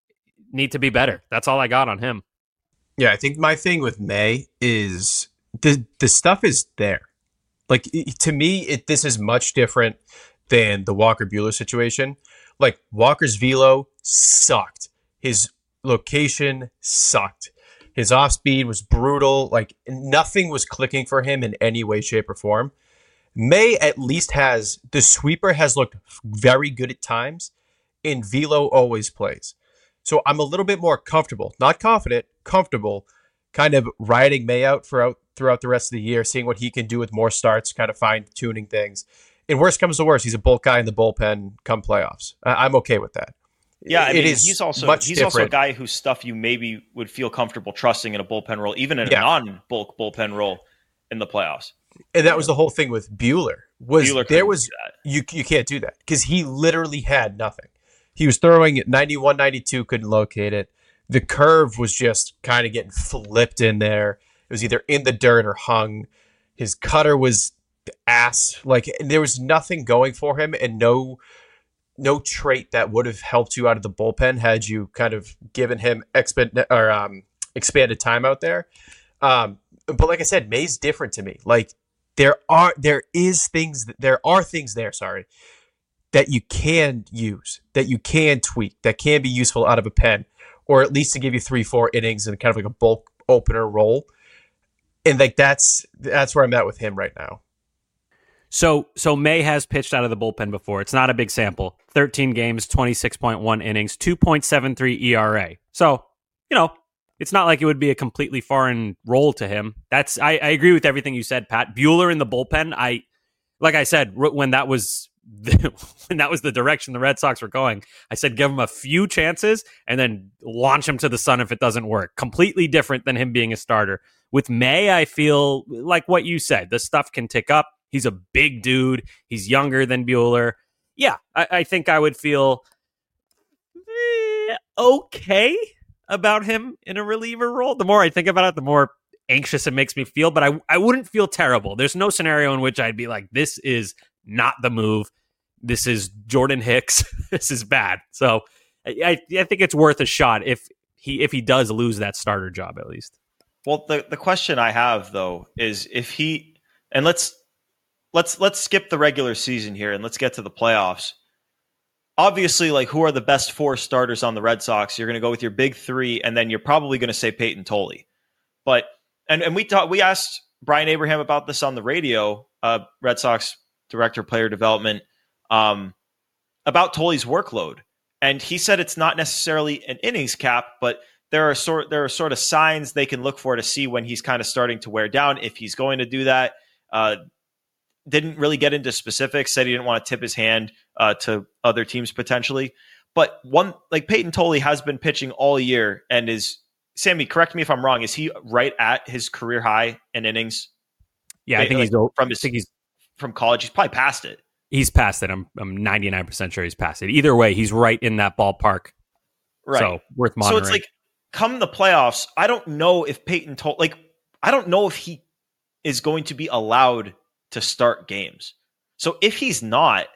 Need to be better. That's all I got on him. Yeah, I think my thing with May is the the stuff is there. Like to me, it this is much different than the Walker Buehler situation. Like Walker's velo sucked. His location sucked. His off speed was brutal. Like nothing was clicking for him in any way, shape, or form. May at least has the sweeper has looked very good at times, and velo always plays. So I'm a little bit more comfortable, not confident, comfortable, kind of riding May out throughout throughout the rest of the year, seeing what he can do with more starts, kind of fine tuning things. And worst comes to worst, he's a bulk guy in the bullpen come playoffs. I- I'm okay with that. Yeah, I it mean, is he's also much he's also a different. guy whose stuff you maybe would feel comfortable trusting in a bullpen role, even in Yeah. a non-bulk bullpen role in the playoffs. And that was the whole thing with Bueller. Was Bueller there couldn't was do that. you you can't do that because he literally had nothing. He was throwing at ninety-one, ninety-two, couldn't locate it. The curve was just kind of getting flipped in there. It was either in the dirt or hung. His cutter was ass. Like there was nothing going for him, and no no trait that would have helped you out of the bullpen had you kind of given him exp- or um, expanded time out there. Um, but like I said, May's different to me. Like there are there is things that, there are things there. Sorry. That you can use, that you can tweak, that can be useful out of a pen, or at least to give you three, four innings in kind of like a bulk opener role. And like that's that's where I'm at with him right now. So so May has pitched out of the bullpen before. It's not a big sample. thirteen games, twenty-six point one innings, two point seven three E R A. So, you know, it's not like it would be a completely foreign role to him. That's I, I agree with everything you said, Pat. Bueller in the bullpen, I like I said, when that was the, when that was the direction the Red Sox were going, I said give him a few chances and then launch him to the sun if it doesn't work. Completely different than him being a starter. With May, I feel like what you said. The stuff can tick up. He's a big dude. He's younger than Bueller. Yeah, I, I think I would feel eh, okay about him in a reliever role. The more I think about it, the more anxious it makes me feel. But I, I wouldn't feel terrible. There's no scenario in which I'd be like, this is not the move. This is Jordan Hicks. This is bad. So I, I think it's worth a shot if he if he does lose that starter job at least. Well, the, the question I have though is if he and let's let's let's skip the regular season here and let's get to the playoffs. Obviously, like who are the best four starters on the Red Sox? You're going to go with your big three, and then you're probably going to say Peyton Tolley. But and and we talked we asked Brian Abraham about this on the radio, uh, Red Sox director of player development, um, about Tolley's workload, and he said it's not necessarily an innings cap, but there are sort there are sort of signs they can look for to see when he's kind of starting to wear down, if he's going to do that. Uh, didn't really get into specifics, said he didn't want to tip his hand uh, to other teams potentially. But one, like Peyton Tolley has been pitching all year and is, Sammy, correct me if I'm wrong, is he right at his career high in innings? Yeah, I think like, he's from his, I think he's from college. He's probably past it. He's past it. I'm I'm ninety-nine percent sure he's past it. Either way, he's right in that ballpark. Right. So worth monitoring. So it's like, come the playoffs, I don't know if Peyton Tolley, like, I don't know if he is going to be allowed to start games. So if he's not,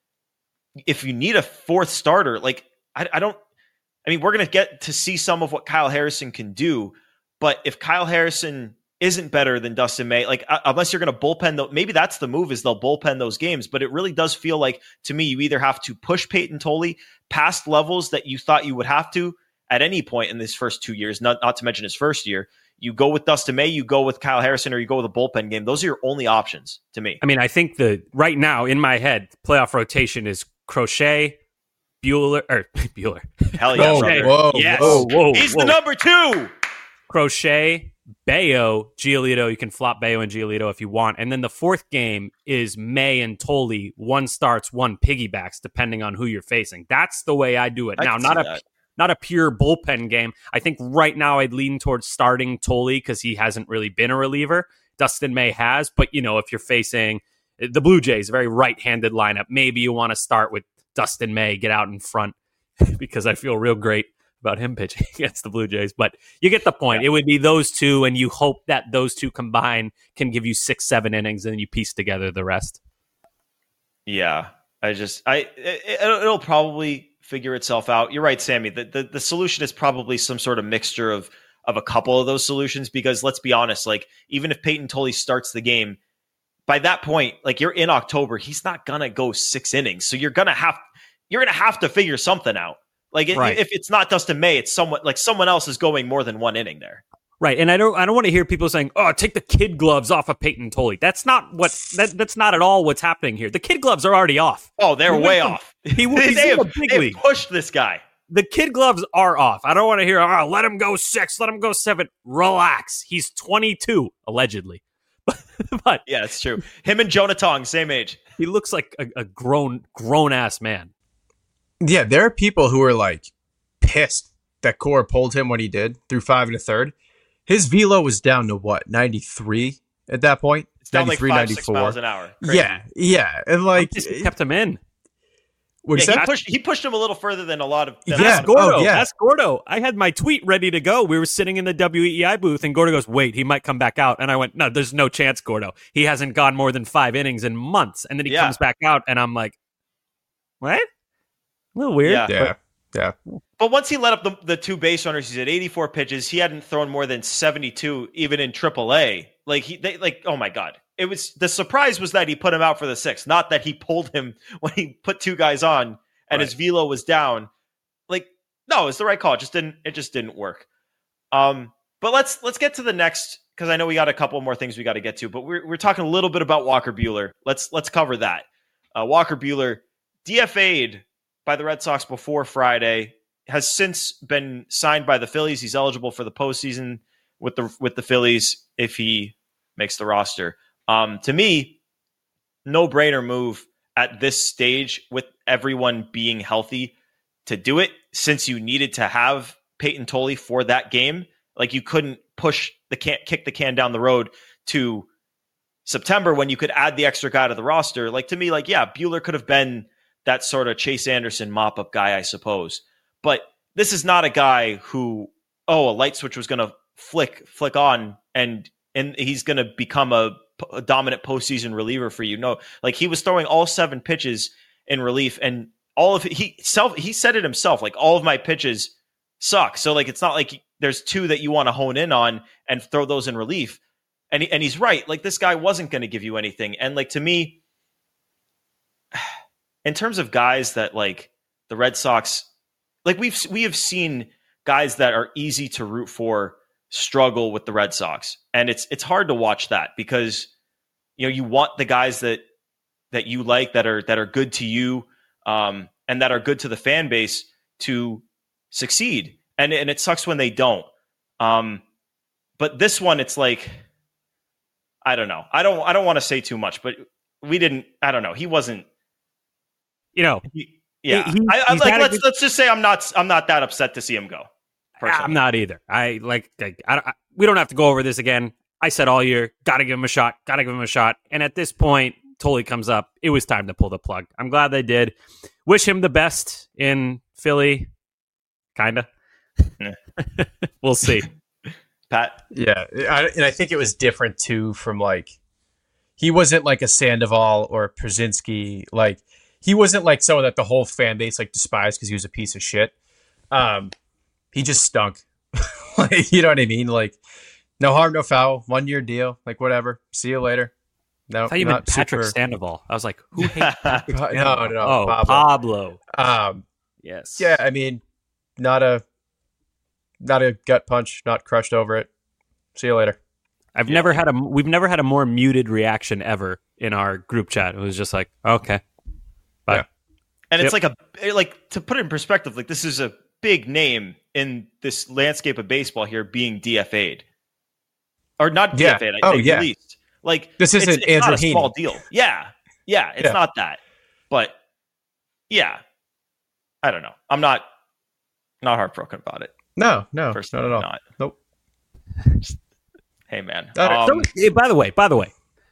if you need a fourth starter, like, I, I don't, I mean, we're going to get to see some of what Kyle Harrison can do, but if Kyle Harrison isn't better than Dustin May, like, uh, unless you're going to bullpen, the, maybe that's the move, is they'll bullpen those games, but it really does feel like, to me, you either have to push Peyton Tolley past levels that you thought you would have to at any point in this first two years, not, not to mention his first year. You go with Dustin May, you go with Kyle Harrison, or you go with a bullpen game. Those are your only options to me. I mean, I think the right now in my head, playoff rotation is Crochet, Bueller, or Bueller. Hell yeah. Whoa, whoa, yes. whoa, whoa, He's whoa. the number two. Crochet, Bayo, Giolito. You can flop Bayo and Giolito if you want. And then the fourth game is May and Tolley. One starts, one piggybacks, depending on who you're facing. That's the way I do it. I now, can not see a that. not a pure bullpen game. I think right now I'd lean towards starting Tolley because he hasn't really been a reliever. Dustin May has, but you know, if you're facing the Blue Jays, a very right-handed lineup, maybe you want to start with Dustin May, get out in front because I feel real great about him pitching against the Blue Jays. But you get the point. Yeah. It would be those two, and you hope that those two combined can give you six, seven innings, and then you piece together the rest. Yeah, I just, I, it, it'll probably figure itself out. You're right, Sammy. The, the the solution is probably some sort of mixture of of a couple of those solutions, because let's be honest, like, even if Peyton Tolley starts the game, by that point, like, you're in October, he's not gonna go six innings. So you're gonna have you're gonna have to figure something out. Like, right. if it's not Dustin May, it's someone like someone else is going more than one inning there. Right. And I don't I don't want to hear people saying, oh, take the kid gloves off of Peyton Tolley. That's not what that, that's not at all what's happening here. The kid gloves are already off. Oh, they're he way from, off. He was they, in have, the big they league. have pushed this guy. The kid gloves are off. I don't want to hear, oh, let him go six, let him go seven. Relax. He's twenty-two, allegedly. But yeah, it's true. Him and Jonah Tong, same age. He looks like a, a grown, grown ass man. Yeah, there are people who are like pissed that Cora pulled him when he did through five and a third. His velo was down to what, ninety-three at that point? It's down like five, six miles an hour. Crazy. Yeah, yeah. And like, he kept him in. Yeah, he, pushed, he pushed him a little further than a lot of. Yeah, that's Gordo. Oh, yeah. That's Gordo. I had my tweet ready to go. We were sitting in the W E I booth, and Gordo goes, "Wait, he might come back out." And I went, "No, there's no chance, Gordo. He hasn't gone more than five innings in months." And then he yeah. comes back out, and I'm like, "What? A little weird." Yeah, yeah. yeah. But once he let up the, the two base runners, he's at eighty-four pitches. He hadn't thrown more than seventy-two, even in triple A. Like he, they, like, oh my god. It was the surprise was that he put him out for the sixth, not that he pulled him when he put two guys on. And right. his velo was down. Like, no, it's the right call. It just didn't. It just didn't work. Um, but let's let's get to the next, because I know we got a couple more things we got to get to. But we're we're talking a little bit about Walker Buehler. Let's let's cover that. Uh, Walker Buehler D F A'd by the Red Sox before Friday. Has since been signed by the Phillies. He's eligible for the postseason with the with the Phillies if he makes the roster. Um, to me, no brainer move at this stage with everyone being healthy to do it, since you needed to have Peyton Tolley for that game. Like, you couldn't push the can kick the can down the road to September when you could add the extra guy to the roster. Like, to me, like, yeah, Buehler could have been that sort of Chase Anderson mop-up guy, I suppose. But this is not a guy who, oh, a light switch was going to flick, flick on and, and he's going to become a a dominant postseason reliever for you. No, like, he was throwing all seven pitches in relief, and all of he self he said it himself, like, all of my pitches suck. So, like, it's not like there's two that you want to hone in on and throw those in relief. And he, and he's right. Like, this guy wasn't going to give you anything. And, like, to me, in terms of guys that, like, the Red Sox, like, we've we have seen guys that are easy to root for struggle with the Red Sox. And it's it's hard to watch that, because, you know, you want the guys that that you like, that are that are good to you, um, and that are good to the fan base, to succeed. And and it sucks when they don't. Um, but this one, it's like, I don't know. I don't I don't want to say too much, but we didn't. I don't know. He wasn't. You know. He, yeah. He, I, I like. Let's good... let's just say I'm not I'm not that upset to see him go. Personally. I'm not either. I like. I, I, we don't have to go over this again. I said all year, got to give him a shot. Got to give him a shot. And at this point, Tolley comes up. It was time to pull the plug. I'm glad they did. Wish him the best in Philly. Kinda. We'll see. Pat. Yeah, I, and I think it was different too. From like, he wasn't like a Sandoval or a Przinsky. Like, he wasn't like someone that the whole fan base like despised because he was a piece of shit. Um. He just stunk. Like, you know what I mean? Like, no harm, no foul. One year deal. Like, whatever. See you later. No, I thought you meant Patrick super... Sandoval. I was like, who hates Patrick No, no. Oh, Pablo. Pablo. Um, yes. Yeah, I mean, not a not a gut punch. Not crushed over it. See you later. I've yeah. never had a. We've never had a more muted reaction ever in our group chat. It was just like, okay, bye. Yeah. And yep. It's like a like to put it in perspective. Like, this is a big name in this landscape of baseball here, being D F A'd. Or not yeah. D F A'd, I oh, think yeah. released. Like, this isn't it's, it's Andrew not a Heaney. small deal. Yeah. Yeah, it's yeah. not that. But yeah. I don't know. I'm not not heartbroken about it. No, no, Personally, not at all. Not. Nope. Just, hey man. Um, Someone, by the way, by the way,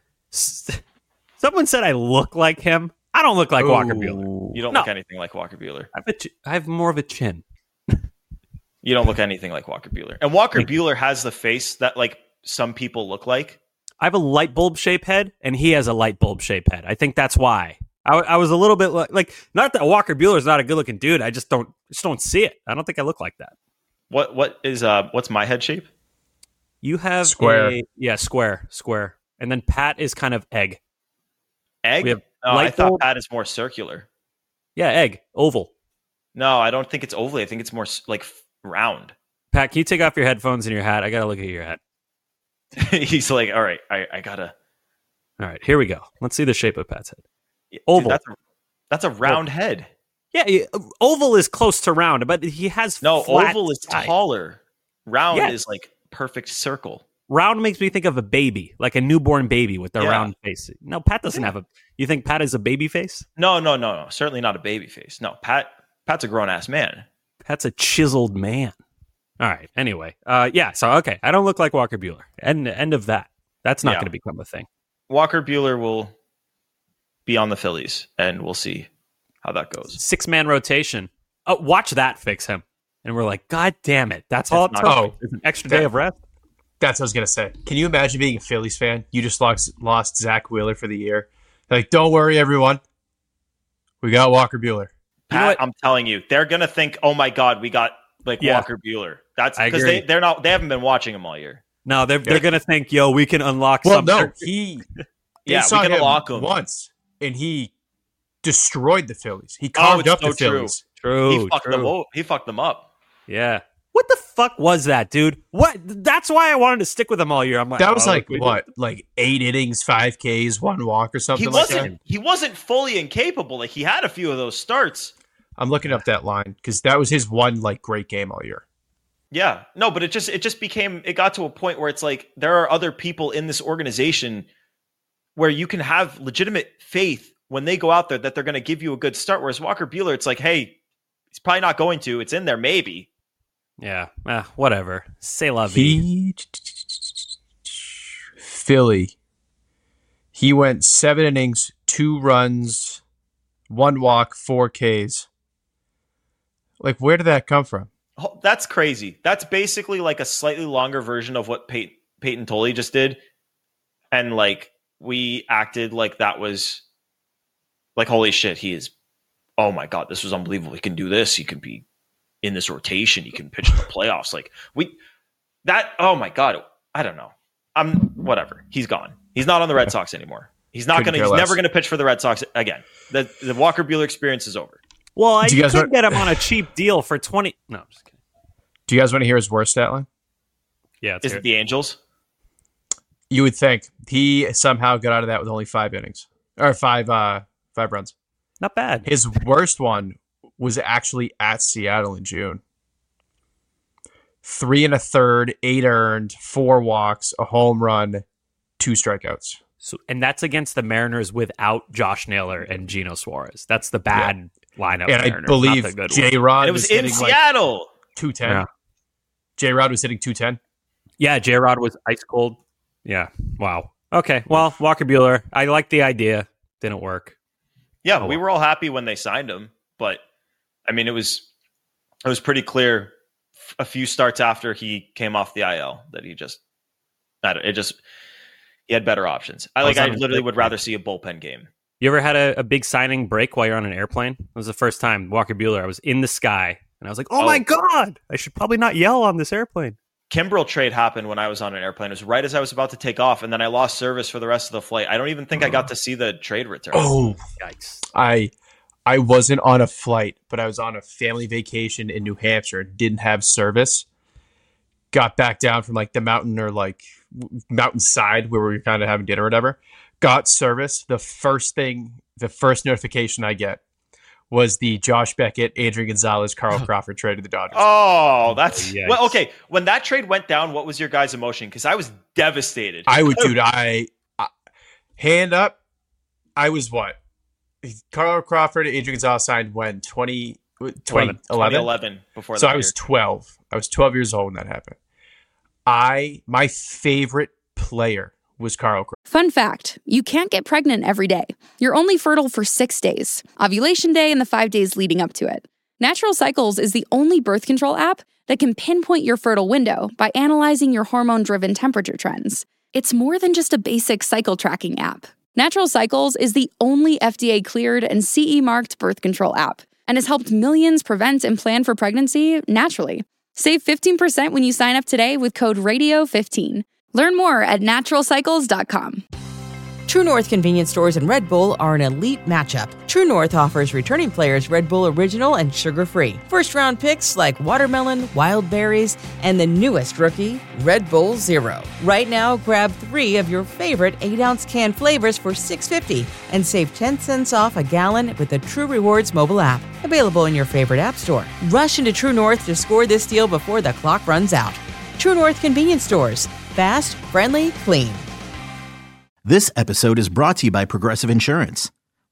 someone said I look like him. I don't look like Ooh. Walker Buehler. You don't no. look anything like Walker Buehler. I have, a ch- I have more of a chin. You don't look anything like Walker Buehler. And Walker Thank Buehler has the face that, like, some people look like. I have a light bulb shaped head, and he has a light bulb shaped head. I think that's why. I, I was a little bit like, like, not that Walker Buehler is not a good looking dude. I just don't just don't see it. I don't think I look like that. What what is uh what's my head shape? You have square. A, yeah, square, square, and then Pat is kind of egg. Egg. We have no, I thought bulb. Pat is more circular. Yeah, egg, oval. No, I don't think it's oval. I think it's more like round. Pat, can you take off your headphones and your hat? I gotta look at your hat. He's like, all right, I, I gotta. All right, here we go. Let's see the shape of Pat's head. Oval. Dude, that's, a, that's a round oval. Head. Yeah, oval is close to round, but he has no. Flat oval is side. taller. Round yeah. is like perfect circle. Round makes me think of a baby, like a newborn baby with a yeah. round face. No, Pat doesn't yeah. have a. You think Pat is a baby face? No, no, no, no. Certainly not a baby face. No, Pat. Pat's a grown ass man. Pat's a chiseled man. All right. Anyway, uh, yeah. So okay, I don't look like Walker Buehler. End end of that. That's not Yeah. going to become a thing. Walker Buehler will be on the Phillies, and we'll see how that goes. Six man rotation. Oh, watch that fix him. And we're like, God damn it! That's all it It's took. not- Oh, It's an extra day of rest. That's what I was gonna say. Can you imagine being a Phillies fan? You just lost lost Zach Wheeler for the year. Like, don't worry, everyone. We got Walker Buehler. Pat, I'm telling you, they're gonna think, "Oh my God, we got like Yeah. Walker Buehler." That's I because agree. they they're not they haven't been watching him all year. No, they're they're going to think, yo, we can unlock Well, something. no, he. They Yeah, we saw can him lock him. once, and he destroyed the Phillies. He Oh, carved it's up so the true. Phillies. True. he fucked true. them. o- He fucked them up. Yeah. What the fuck was that, dude? What? That's why I wanted to stick with him all year. I'm like, That was oh, like we- what, like eight innings, five Ks, one walk, or something He like wasn't. that. He wasn't fully incapable. Like he had a few of those starts. I'm looking up that line because that was his one like great game all year. Yeah, no, but it just it just became it got to a point where it's like there are other people in this organization where you can have legitimate faith when they go out there that they're going to give you a good start. Whereas Walker Buehler, it's like, hey, he's probably not going to. It's in there, maybe. Yeah. Eh, whatever. C'est la vie. He Philly. He went seven innings, two runs, one walk, four Ks. Like, where did that come from? Oh, that's crazy. That's basically like a slightly longer version of what Peyton, Peyton Tolley just did. And like we acted like that was like, holy shit, he is, oh my God, this was unbelievable. He can do this. He can be in this rotation. He can pitch in the playoffs. Like we, that, oh my God, I don't know. I'm whatever. He's gone. He's not on the Red Sox anymore. He's not Couldn't going to, care he's less. never going to pitch for the Red Sox again. The, the Walker Buehler experience is over. Well, I Do you guys could want- get him on a cheap deal for twenty. No, I'm just kidding. Do you guys want to hear his worst stat line? Yeah. Is it the Angels? You would think he somehow got out of that with only five innings or five uh five runs. Not bad. His worst one was actually at Seattle in June. Three and a third, eight earned, four walks, a home run, two strikeouts. So, and that's against the Mariners without Josh Naylor and Geno Suarez. That's the bad lineup. And I Mariners, believe not the good J one. Rod And it was, in Seattle. two ten. Yeah. J Rod was hitting two ten. Yeah, J Rod was ice cold. Yeah. Wow. Okay. Well, Walker Buehler. I like the idea. Didn't work. Yeah, Oh, we well. were all happy when they signed him, but I mean, it was it was pretty clear f- a few starts after he came off the I L that he just, I don't, it just he had better options. I I like. was I on a literally break, would man. rather see a bullpen game. You ever had a, a big signing break while you're on an airplane? It was the first time Walker Buehler. I was in the sky and I was like, "Oh, Oh. my God! I should probably not yell on this airplane." Kimbrel trade happened when I was on an airplane. It was right as I was about to take off, and then I lost service for the rest of the flight. I don't even think I got to see the trade return. Oh, Yikes! I I wasn't on a flight, but I was on a family vacation in New Hampshire. Didn't have service. Got back down from like the mountain or like w- mountainside where we were kind of having dinner or whatever. Got service. The first thing, the first notification I get was the Josh Beckett, Adrian Gonzalez, Carl Crawford trade to the Dodgers. Oh, that's Yikes. well. Okay, when that trade went down, what was your guys' emotion? Because I was devastated. I would, dude. I, I hand up. I was what? Carl Crawford, Adrian Gonzalez signed when twenty twenty eleven. twenty eleven before So that I was year. twelve. I was twelve years old when that happened. I my favorite player was Carl Crawford. Fun fact, you can't get pregnant every day. You're only fertile for six days, ovulation day and the five days leading up to it. Natural Cycles is the only birth control app that can pinpoint your fertile window by analyzing your hormone-driven temperature trends. It's more than just a basic cycle tracking app. Natural Cycles is the only F D A-cleared and C E-marked birth control app and has helped millions prevent and plan for pregnancy naturally. Save fifteen percent when you sign up today with code radio fifteen. Learn more at natural cycles dot com. True North convenience stores and Red Bull are an elite matchup. True North offers returning players Red Bull Original and sugar-free. First-round picks like watermelon, wild berries, and the newest rookie, Red Bull Zero. Right now, grab three of your favorite eight-ounce can flavors for six dollars and fifty cents and save ten cents off a gallon with the True Rewards mobile app. Available in your favorite app store. Rush into True North to score this deal before the clock runs out. True North convenience stores. Fast, friendly, clean. This episode is brought to you by Progressive Insurance.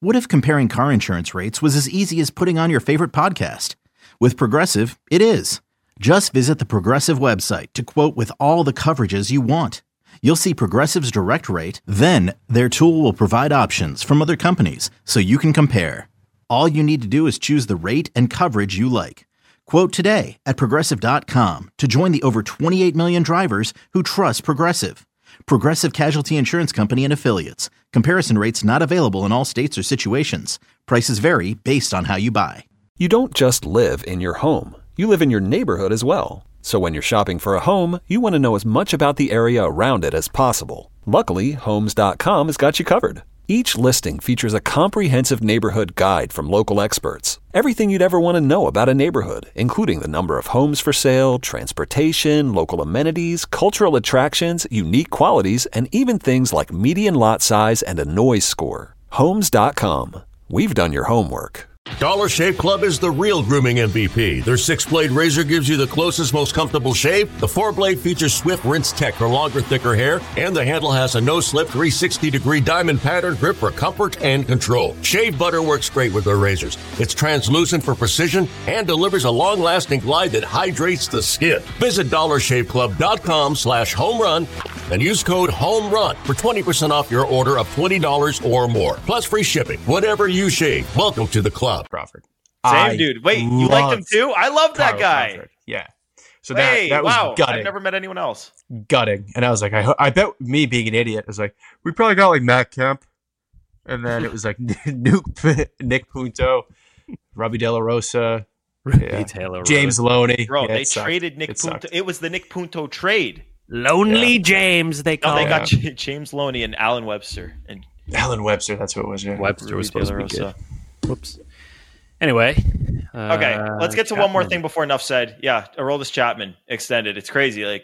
What if comparing car insurance rates was as easy as putting on your favorite podcast? With Progressive, it is. Just visit the Progressive website to quote with all the coverages you want. You'll see Progressive's direct rate, then their tool will provide options from other companies so you can compare. All you need to do is choose the rate and coverage you like. Quote today at Progressive dot com to join the over twenty-eight million drivers who trust Progressive. Progressive Casualty Insurance Company and Affiliates. Comparison rates not available in all states or situations. Prices vary based on how you buy. You don't just live in your home. You live in your neighborhood as well. So when you're shopping for a home, you want to know as much about the area around it as possible. Luckily, Homes dot com has got you covered. Each listing features a comprehensive neighborhood guide from local experts. Everything you'd ever want to know about a neighborhood, including the number of homes for sale, transportation, local amenities, cultural attractions, unique qualities, and even things like median lot size and a noise score. Homes dot com. We've done your homework. Dollar Shave Club is the real grooming M V P. Their six-blade razor gives you the closest, most comfortable shave. The four-blade features Swift Rinse Tech for longer, thicker hair. And the handle has a no-slip three hundred sixty degree diamond pattern grip for comfort and control. Shave butter works great with their razors. It's translucent for precision and delivers a long-lasting glide that hydrates the skin. Visit dollar shave club dot com slash home run and use code HOMERUN for twenty percent off your order of twenty dollars or more. Plus free shipping. Whatever you shave, welcome to the club. Crawford. Same I dude. Wait, you liked him too? I love that Carl guy. Crawford. Yeah. So Hey, that, that was wow. gutting. I've never met anyone else. Gutting. And I was like, I, ho- I bet me being an idiot was like, we probably got like Matt Kemp. And then it was like Nuke, Nick Punto, Robbie De La Rosa, yeah, Taylor James Loney. Bro, Yeah, they it sucked. traded Nick It Punto. sucked. It was the Nick Punto trade. Lonely Yeah. James, they No, call they him. got J- James Loney and Alan Webster. And Alan Webster, that's what it was. Yeah. Webster was Rudy supposed De to La be good. Rosa. Whoops. Anyway. Uh, Okay, let's get to one more Chapman. thing before enough said. Yeah, Aroldis Chapman extended. It's crazy. Like,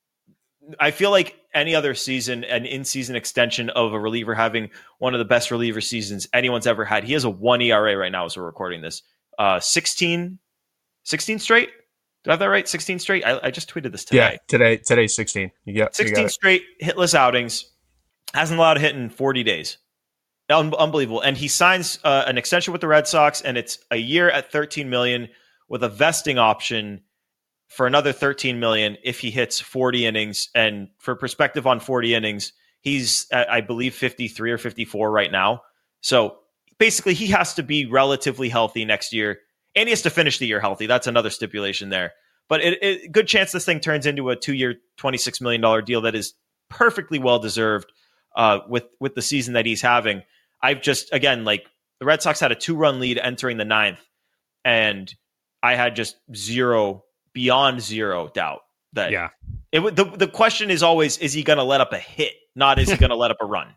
I feel like any other season, an in-season extension of a reliever having one of the best reliever seasons anyone's ever had. He has a one E R A right now as we're recording this. Uh, sixteen, sixteen straight? Did I have that right? sixteen straight? I, I just tweeted this today. Yeah, today today's sixteen. You got, you sixteen got it. straight hitless outings. Hasn't allowed a hit in forty days. Un- unbelievable. And he signs uh, an extension with the Red Sox, and it's a year at thirteen million dollars with a vesting option for another thirteen million dollars if he hits forty innings. And for perspective on forty innings, he's at, I believe, fifty-three or fifty-four right now. So basically, he has to be relatively healthy next year, and he has to finish the year healthy. That's another stipulation there. But it, it good chance this thing turns into a two-year, twenty-six million dollars deal that is perfectly well-deserved uh, with, with the season that he's having. I've just, again, like the Red Sox had a two-run lead entering the ninth, and I had just zero, beyond zero doubt that Yeah. it would. The, the question is always, is he going to let up a hit? Not is he going to let up a run?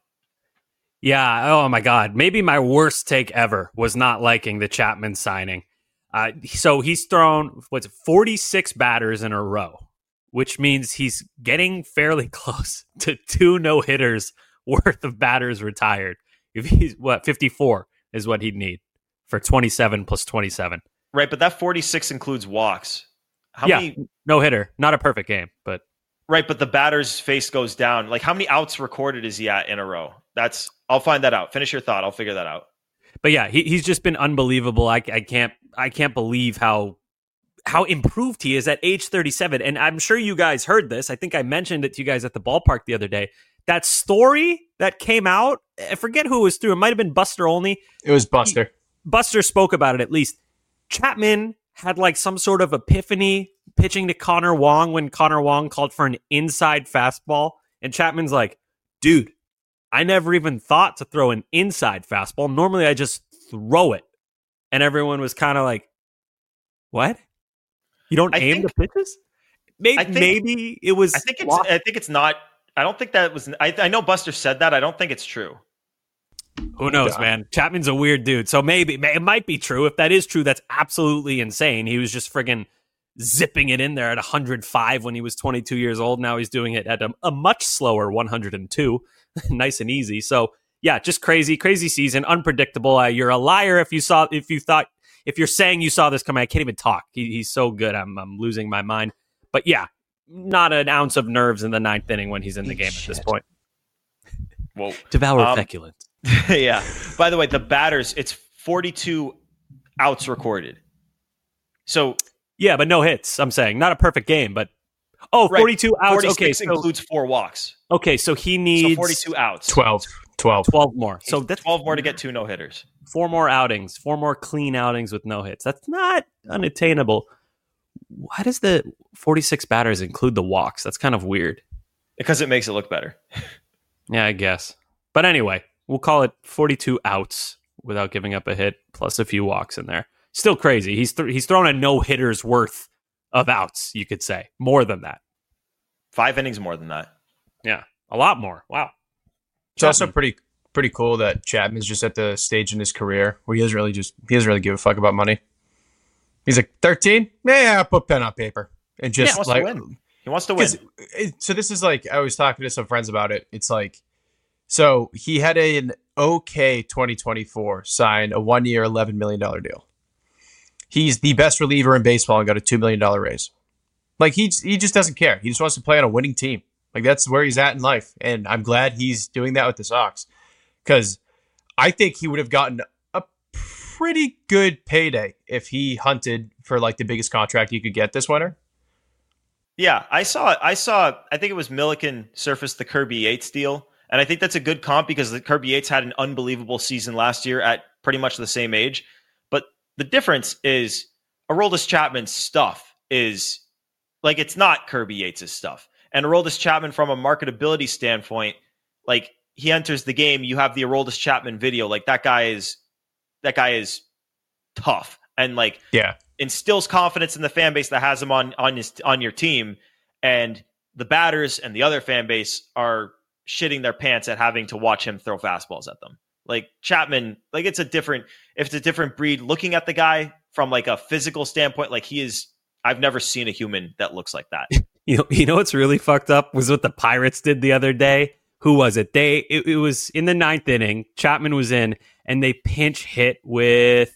Yeah. Oh my God. Maybe my worst take ever was not liking the Chapman signing. Uh, so he's thrown what's it, forty-six batters in a row, which means he's getting fairly close to two no hitters worth of batters retired. If he's what fifty-four is what he'd need for twenty-seven plus twenty-seven. Right, but that forty-six includes walks. How yeah, many? no hitter, not a perfect game, but Right, but the batter's face goes down. Like, how many outs recorded is he at in a row? That's. I'll find that out. Finish your thought. I'll figure that out. But yeah, he, he's just been unbelievable. I, I can't I can't believe how how improved he is at age thirty-seven. And I'm sure you guys heard this. I think I mentioned it to you guys at the ballpark the other day. That story that came out, I forget who it was through. It might have been Buster Olney. It was Buster. He, Buster spoke about it at least. Chapman had like some sort of epiphany pitching to Connor Wong when Connor Wong called for an inside fastball. And Chapman's like, dude, I never even thought to throw an inside fastball. Normally I just throw it. And everyone was kind of like, what? You don't I aim think- the pitches? Maybe, I think- maybe it was. I think it's. blocked. I think it's not. I don't think that was. I, I know Buster said that. I don't think it's true. Who knows, Yeah. man? Chapman's a weird dude. So maybe it might be true. If that is true, that's absolutely insane. He was just friggin' zipping it in there at one hundred five when he was twenty-two years old. Now he's doing it at a, a much slower one hundred two. Nice and easy. So yeah, just crazy, crazy season, unpredictable. Uh, you're a liar if you saw, if you thought, if you're saying you saw this coming. I can't even talk. He, he's so good. I'm, I'm losing my mind. But yeah, not an ounce of nerves in the ninth inning when he's in the Eat game shit. at this point. Whoa. Devour Um, feculent. Yeah. By the way, the batters, it's forty-two outs recorded. So yeah, but no hits. I'm saying not a perfect game, but oh, right, forty-two outs. forty-six Okay, so, includes four walks. Okay, so he needs so forty-two outs. twelve. twelve. twelve more. So that's twelve more to get two no hitters. Four more outings, four more clean outings with no hits. That's not unattainable. Why does the forty-six batters include the walks? That's kind of weird. Because it makes it look better. Yeah, I guess. But anyway, we'll call it forty-two outs without giving up a hit, plus a few walks in there. Still crazy. He's th- he's thrown a no hitter's worth of outs. You could say more than that. Five innings more than that. Yeah, a lot more. Wow. It's also pretty pretty cool that Chapman's just at the stage in his career where he doesn't really just he doesn't really give a fuck about money. He's like thirteen. Yeah, I'll put pen on paper and just yeah, he like wants to win. He wants to win. It, so this is like I was talking to some friends about it. It's like so he had a, an okay twenty twenty-four sign a one year eleven million dollar deal. He's the best reliever in baseball and got a two million dollar raise. Like he he just doesn't care. He just wants to play on a winning team. Like that's where he's at in life, and I'm glad he's doing that with the Sox because I think he would have gotten a pretty good payday if he hunted for like the biggest contract he could get this winter. Yeah, I saw. I saw. I think it was Milliken surfaced the Kirby Yates deal, and I think that's a good comp because the Kirby Yates had an unbelievable season last year at pretty much the same age. But the difference is Aroldis Chapman's stuff is like it's not Kirby Yates' stuff. And Aroldis Chapman, from a marketability standpoint, like he enters the game, you have the Aroldis Chapman video. Like that guy is, that guy is tough and like yeah, instills confidence in the fan base that has him on on his on your team. And the batters and the other fan base are shitting their pants at having to watch him throw fastballs at them. Like Chapman, like it's a different, if it's a different breed. Looking at the guy from like a physical standpoint, like he is. I've never seen a human that looks like that. You know, you know what's really fucked up was what the Pirates did the other day. Who was it? They it, it was in the ninth inning. Chapman was in, and they pinch hit with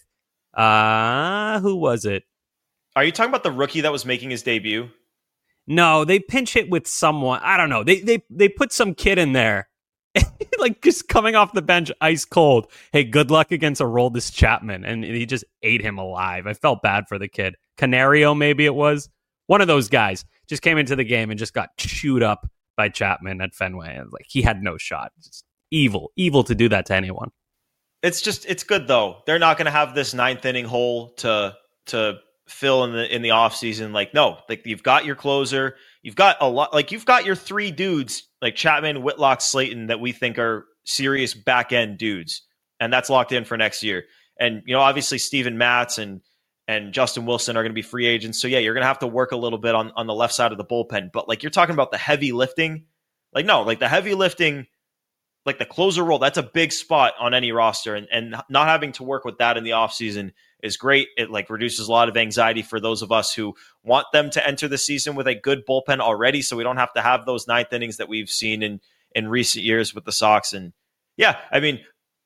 uh who was it? Are you talking about the rookie that was making his debut? No, they pinch hit with someone. I don't know. They they they put some kid in there, like just coming off the bench, ice cold. Hey, good luck against Aroldis Chapman, and he just ate him alive. I felt bad for the kid. Canario, maybe it was one of those guys. Just came into the game and just got chewed up by Chapman at Fenway. And like he had no shot. Just evil, evil to do that to anyone. It's just, it's good though. They're not going to have this ninth inning hole to to fill in the in the offseason. Like, no, like you've got your closer. You've got a lot, like you've got your three dudes like Chapman, Whitlock, Slayton that we think are serious back end dudes. And that's locked in for next year. And, you know, obviously Steven Matz and and Justin Wilson are going to be free agents. So, yeah, you're going to have to work a little bit on, on the left side of the bullpen. But, like, you're talking about the heavy lifting. Like, no, like the heavy lifting, like the closer role, that's a big spot on any roster. And, and not having to work with that in the offseason is great. It, like, reduces a lot of anxiety for those of us who want them to enter the season with a good bullpen already so we don't have to have those ninth innings that we've seen in, in recent years with the Sox. And, yeah, I mean,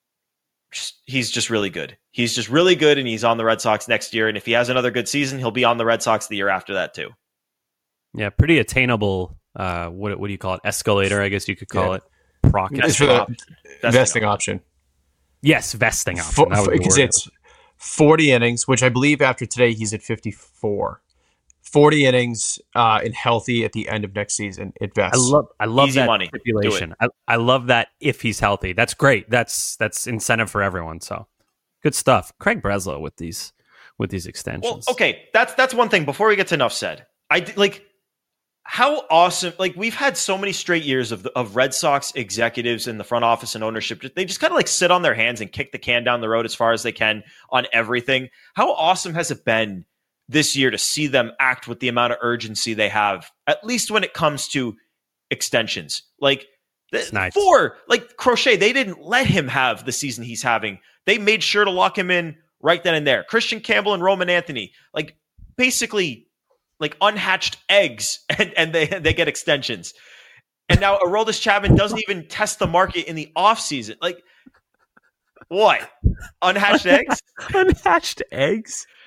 he's just really good. He's just really good, and he's on the Red Sox next year. And if he has another good season, he'll be on the Red Sox the year after that too. Yeah, pretty attainable. Uh, what what do you call it? Escalator, I guess you could call yeah. it. Proc- it's for the vesting, vesting option. option. Yes, vesting option. Because it's forty innings, which I believe after today he's at fifty-four. forty innings uh, and healthy at the end of next season. It vests. I love, I love Easy that money. stipulation. I, I love that if he's healthy. That's great. That's that's incentive for everyone. So good stuff. Craig Breslow with these with these extensions. Well, okay, that's that's one thing. Before we get to enough said, I like how awesome. Like we've had so many straight years of the, of Red Sox executives in the front office and ownership. They just kind of like sit on their hands and kick the can down the road as far as they can on everything. How awesome has it been this year to see them act with the amount of urgency they have, at least when it comes to extensions? Like It's nice. Four, like Crochet, they didn't let him have the season he's having. They made sure to lock him in right then and there. Christian Campbell and Roman Anthony, like basically like unhatched eggs, and, and they, they get extensions. And now Aroldis Chapman doesn't even test the market in the offseason. Like, what? Unhatched eggs? Unhatched eggs?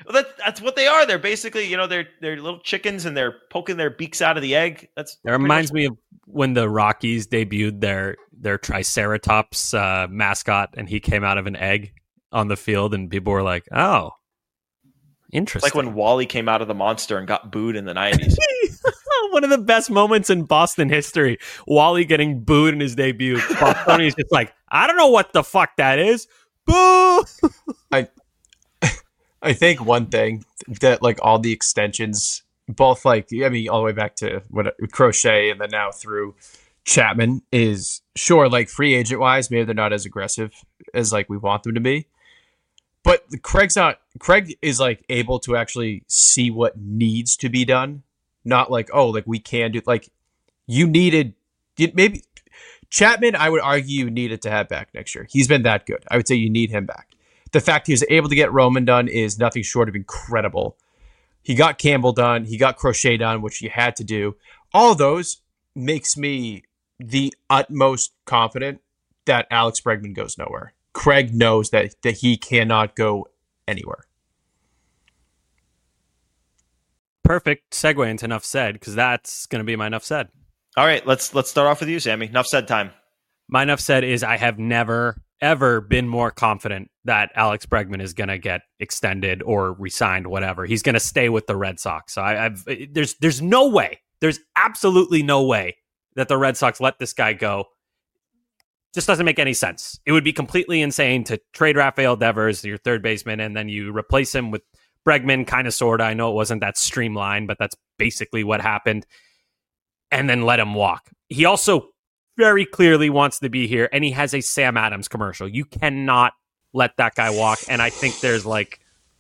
Well, that, that's what they are. They're basically, you know, they're they're little chickens and they're poking their beaks out of the egg. That's That reminds me of when the Rockies debuted their their Triceratops uh, mascot, and he came out of an egg on the field, and people were like, "Oh, interesting." It's like when Wally came out of the monster and got booed in the nineties. One of the best moments in Boston history. Wally getting booed in his debut. Bostonians just like, I don't know what the fuck that is. Boo! I I think one thing that like all the extensions, both like I mean all the way back to what Crochet and then now through Chapman is sure like free agent wise maybe they're not as aggressive as like we want them to be, but Craig's not. Craig is like able to actually see what needs to be done, not like oh like we can do like you needed maybe Chapman. I would argue you needed to have back next year. He's been that good. I would say you need him back. The fact he was able to get Roman done is nothing short of incredible. He got Campbell done. He got Crochet done, which you had to do. All of those makes me the utmost confident that Alex Bregman goes nowhere. Craig knows that, that he cannot go anywhere. Perfect segue into Enough Said, because that's going to be my Enough Said. All right, let's let's start off with you, Sammy. Enough Said time. My Enough Said is I have never, ever been more confident that Alex Bregman is going to get extended or re-signed, whatever. He's going to stay with the Red Sox. So I, I've there's there's no way, there's absolutely no way that the Red Sox let this guy go. Just doesn't make any sense. It would be completely insane to trade Rafael Devers, your third baseman, and then you replace him with Bregman, kind of, sort of. I know it wasn't that streamlined, but that's basically what happened. And then let him walk. He also very clearly wants to be here, and he has a Sam Adams commercial. You cannot let that guy walk, and I think there's like...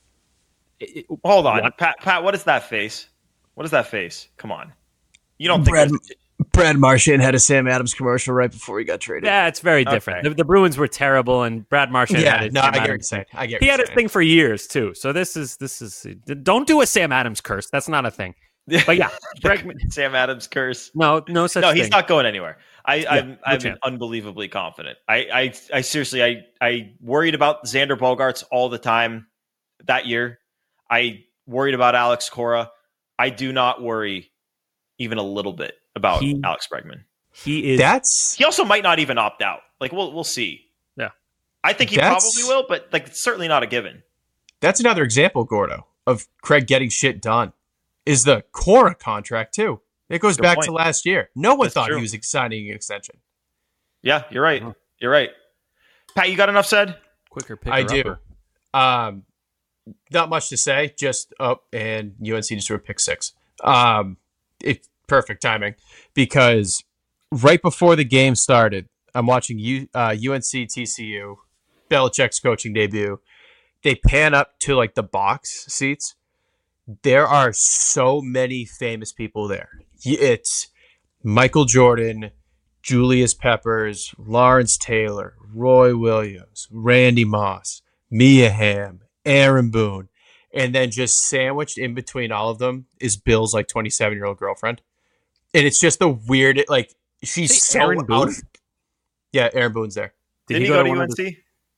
It, Hold on, what? Pat, Pat, what is that face? What is that face? Come on. You don't think... Brad, Brad Marchand had a Sam Adams commercial right before he got traded. Yeah, it's very different. Okay. The, the Bruins were terrible, and Brad Marchand Yeah, had his no, Sam I get what Adams you're saying. I get what He you're had his saying. thing for years, too. So this is... this is Don't do a Sam Adams curse. That's not a thing. But yeah, Bregman... Sam Adams curse. No, no such No, thing. he's not going anywhere. I, Yeah, I'm, no I'm chance. unbelievably confident. I, I, I seriously, I, I worried about Xander Bogaerts all the time that year. I worried about Alex Cora. I do not worry even a little bit about He- Alex Bregman. He is... That's He also might not even opt out. Like we'll, we'll see. Yeah. I think he That's- probably will, but like it's certainly not a given. that's another example, Gordo, of Craig getting shit done. Is the Cora contract too? It goes Good back point. to last year. No one That's thought true. he was signing an extension. Yeah, you're right. Oh. You're right. Pat, you got enough said? Quicker picker I do. Um, not much to say. Just up and U N C just threw a pick six. Um, it perfect timing because right before the game started, I'm watching U, uh, U N C T C U, Belichick's coaching debut. They pan up to like the box seats. There are so many famous people there. It's Michael Jordan, Julius Peppers, Lawrence Taylor, Roy Williams, Randy Moss, Mia Hamm, Aaron Boone, and then just sandwiched in between all of them is Bill's like twenty-seven year old girlfriend, and it's just the weird like she's Say so Aaron out Boone? of- yeah, Aaron Boone's there. Did Did he he go, to one U of N the- C?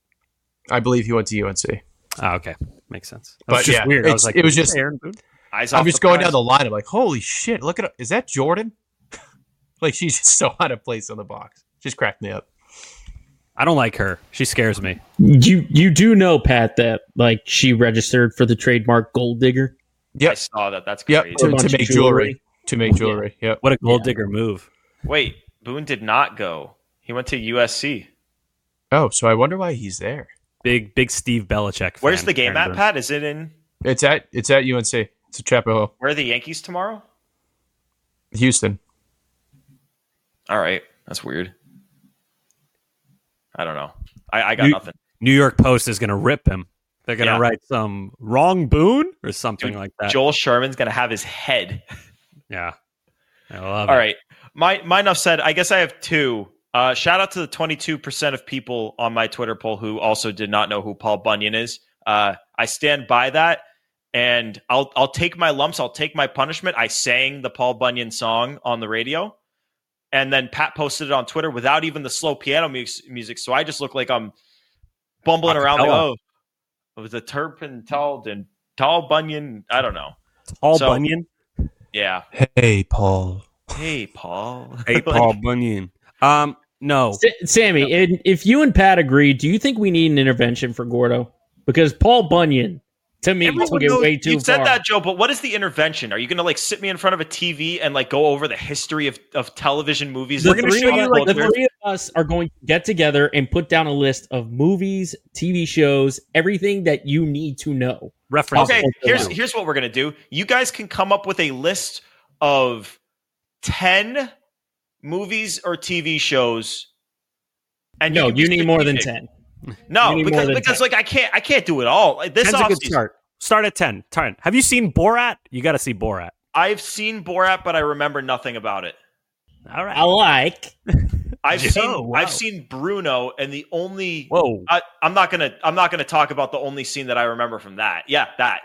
I believe he went to U N C. Oh, okay. Makes sense. That But was just yeah, weird. I it's- was like, it was is this just- Aaron Boone? Eyes I'm off just the going prize. down the line. I'm like, holy shit! Look at is that Jordan? Like she's just so out of place on the box. Just cracked me up. I don't like her. She scares me. You you do know, Pat, that like she registered for the trademark Gold Digger. I Yep. saw that. That's Yep. crazy. To, bunch to of make jewelry. jewelry. To make jewelry. Yep. What a gold Yeah. digger move. Wait, Boone did not go. He went to U S C. Oh, so I wonder why he's there. Big, big Steve Belichick. Where's fan, the game Aaron at, Boone. Pat? Is it in? It's at it's at U N C. It's at Chapel Hill, Where are the Yankees tomorrow? Houston. All right, that's weird. I don't know. I, I got You- nothing. New York Post is going to rip him. They're going to Yeah. write some wrong Boone or something Dude, like that. Joel Sherman's gonna have his head. Yeah. I love All it. right, my my enough said. I guess I have two. Uh, shout out to the twenty-two percent of people on my Twitter poll who also did not know who Paul Bunyan is. Uh, I stand by that, and I'll I'll take my lumps. I'll take my punishment. I sang the Paul Bunyan song on the radio, and then Pat posted it on Twitter without even the slow piano mu- music. So I just look like I'm bumbling around like, Acapella. oh, it was a turpentine and Tall Bunyan. I don't know. Tall So- Bunyan. Yeah. Hey, Paul. Hey, Paul. Hey, Paul Bunyan. Um, no, S- Sammy, and if you and Pat agree, do you think we need an intervention for Gordo? Because Paul Bunyan, to me, Everyone took it knows- way too you said far. that, Joe, but what is the intervention? Are you going to like sit me in front of a T V and like go over the history of, of television movies? The and three, pop of, the culture? three of us are going to get together and put down a list of movies, T V shows, everything that you need to know. reference. Okay, here's Wow. here's what we're gonna do. You guys can come up with a list of ten movies or T V shows. And No, can you be need more than strategic. ten. No, You need more because than because ten. like I can't I can't do it all. Like, this Ten's a good offseason, start. Start at ten. ten. Have you seen Borat? You got to see Borat. I've seen Borat, but I remember nothing about it. All right. I like. I've Joe, seen wow. I've seen Bruno, and the only Whoa. I, I'm not gonna I'm not gonna talk about the only scene that I remember from that. Yeah, that.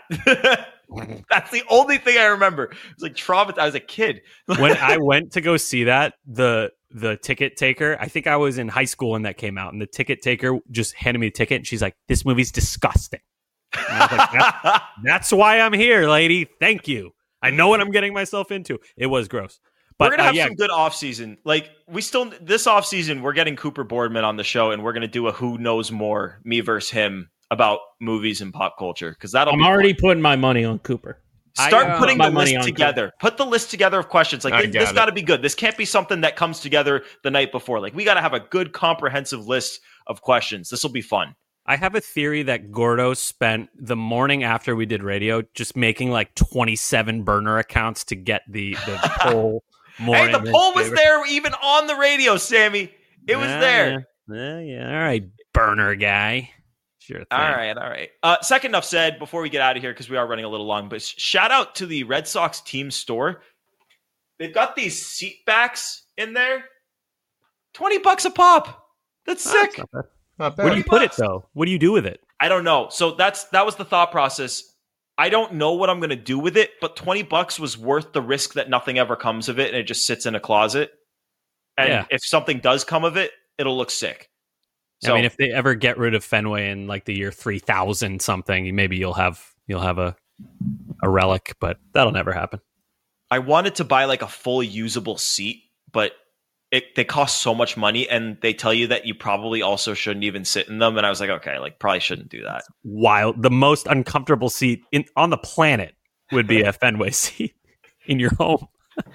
That's the only thing I remember. It's like traumatized. I was a kid. When I went to go see that, the the ticket taker, I think I was in high school when that came out, and the ticket taker just handed me a ticket, and she's like, "This movie's disgusting." And I was like, that's, that's why I'm here, lady. Thank you. I know what I'm getting myself into. It was gross. But we're gonna uh, have yeah, some good off season. Like we still this off season, we're getting Cooper Boardman on the show, and we're gonna do a who knows more, me versus him, about movies and pop culture, because that'll I'm be already fun. putting my money on Cooper. Start I, uh, putting my the money list on together. Put the list together of questions. Like I this, got this it. got to be good. This can't be something that comes together the night before. Like we got to have a good comprehensive list of questions. This will be fun. I have a theory that Gordo spent the morning after we did radio just making like twenty-seven burner accounts to get the the poll. Morning Hey, the poll was there even on the radio, Sammy. It was Yeah, there. Yeah, yeah. All right, burner guy. Sure thing. All right, all right. Uh, second enough said before we get out of here because we are running a little long. But sh- shout out to the Red Sox team store. They've got these seat backs in there. Twenty bucks a pop. That's Oh, sick. that's not bad. Not Where do bad. you put it bucks. though? What do you do with it? I don't know. So that's that was the thought process. I don't know what I'm going to do with it, but twenty bucks was worth the risk that nothing ever comes of it and it just sits in a closet. And Yeah. if something does come of it, it'll look sick. So I mean, if they ever get rid of Fenway in like the year three thousand something, maybe you'll have you'll have a a relic, but that'll never happen. I wanted to buy like a full usable seat, but it they cost so much money and they tell you that you probably also shouldn't even sit in them. And I was like, okay, like probably shouldn't do that. Wild. The most uncomfortable seat in on the planet would be a Fenway seat in your home.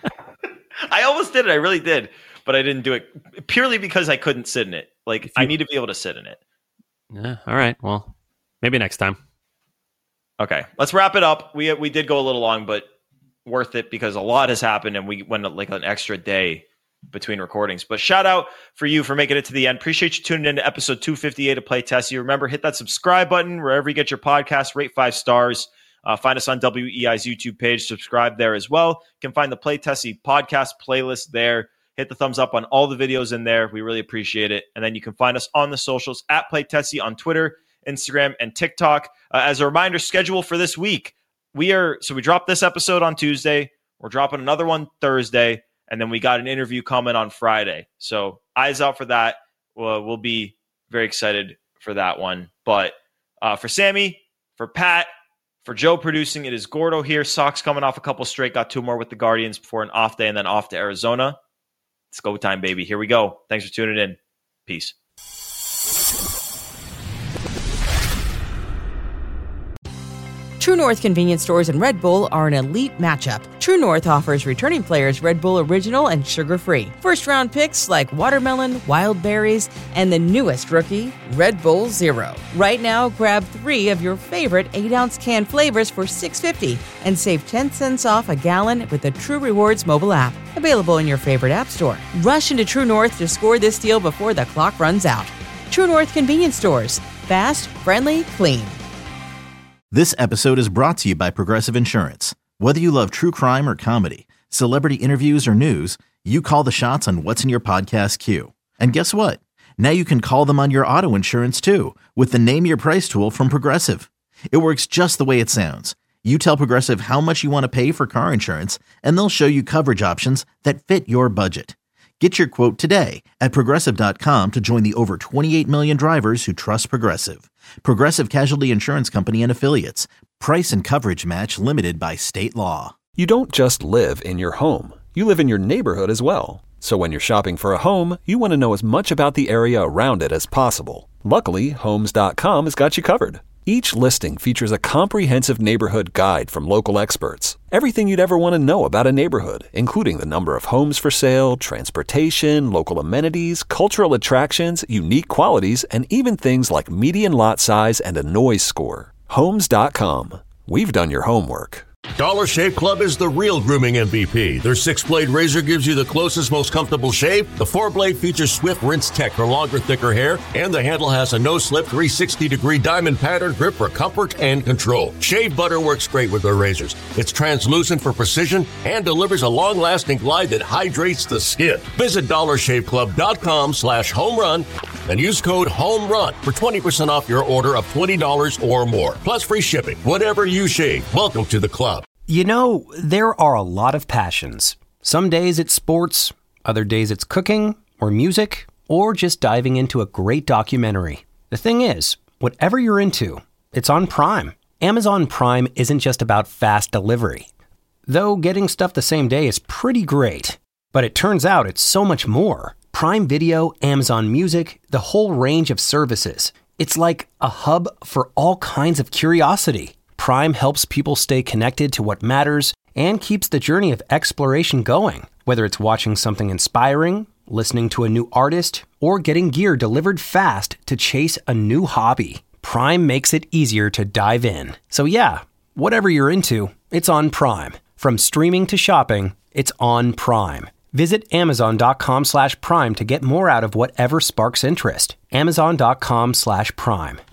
I almost did it. I really did. But I didn't do it purely because I couldn't sit in it. Like I need to be able to sit in it. Yeah. All right. Well, maybe next time. Okay, let's wrap it up. We we did go a little long, but worth it because a lot has happened and we went like an extra day between recordings. But shout out for you for making it to the end. Appreciate you tuning in to episode two fifty-eight of Play Tessie. Remember, hit that subscribe button wherever you get your podcast. Rate five stars. Uh, find us on W E I's YouTube page. Subscribe there as well. You can find the Play Tessie podcast playlist there. Hit the thumbs up on all the videos in there. We really appreciate it. And then you can find us on the socials at Play Tessie on Twitter, Instagram, and TikTok. Uh, as a reminder, schedule for this week. We are so we dropped this episode on Tuesday. We're dropping another one Thursday, and then we got an interview coming on Friday. So eyes out for that. We'll, we'll be very excited for that one. But uh, for Sammy, for Pat, for Joe producing, it is Gordo here. Sox coming off a couple straight. Got two more with the Guardians before an off day, and then off to Arizona. It's go time, baby. Here we go. Thanks for tuning in. Peace. True North convenience stores and Red Bull are an elite matchup. True North offers returning players Red Bull Original and sugar-free. First-round picks like watermelon, wild berries, and the newest rookie, Red Bull Zero. Right now, grab three of your favorite eight ounce can flavors for six dollars and fifty cents and save ten cents off a gallon with the True Rewards mobile app. Available in your favorite app store. Rush into True North to score this deal before the clock runs out. True North convenience stores. Fast, friendly, clean. This episode is brought to you by Progressive Insurance. Whether you love true crime or comedy, celebrity interviews or news, you call the shots on what's in your podcast queue. And guess what? Now you can call them on your auto insurance too with the Name Your Price tool from Progressive. It works just the way it sounds. You tell Progressive how much you want to pay for car insurance, and they'll show you coverage options that fit your budget. Get your quote today at Progressive dot com to join the over twenty-eight million drivers who trust Progressive. Progressive Casualty Insurance Company and Affiliates. Price and coverage match limited by state law. You don't just live in your home. You live in your neighborhood as well. So when you're shopping for a home, you want to know as much about the area around it as possible. Luckily, Homes dot com has got you covered. Each listing features a comprehensive neighborhood guide from local experts. Everything you'd ever want to know about a neighborhood, including the number of homes for sale, transportation, local amenities, cultural attractions, unique qualities, and even things like median lot size and a noise score. Homes dot com. We've done your homework. Dollar Shave Club is the real grooming M V P. Their six-blade razor gives you the closest, most comfortable shave. The four-blade features Swift Rinse Tech for longer, thicker hair. And the handle has a no-slip three sixty degree diamond pattern grip for comfort and control. Shave butter works great with their razors. It's translucent for precision and delivers a long-lasting glide that hydrates the skin. Visit dollar shave club dot com slash home run and use code HOMERUN for twenty percent off your order of twenty dollars or more. Plus free shipping. Whatever you shave, welcome to the club. You know, there are a lot of passions. Some days it's sports, other days it's cooking or music, or just diving into a great documentary. The thing is, whatever you're into, it's on Prime. Amazon Prime isn't just about fast delivery. Though getting stuff the same day is pretty great. But it turns out it's so much more. Prime Video, Amazon Music, the whole range of services. It's like a hub for all kinds of curiosity. Prime helps people stay connected to what matters and keeps the journey of exploration going. Whether it's watching something inspiring, listening to a new artist, or getting gear delivered fast to chase a new hobby, Prime makes it easier to dive in. So yeah, whatever you're into, it's on Prime. From streaming to shopping, it's on Prime. Visit amazon.com slash prime to get more out of whatever sparks interest. Amazon.com slash prime.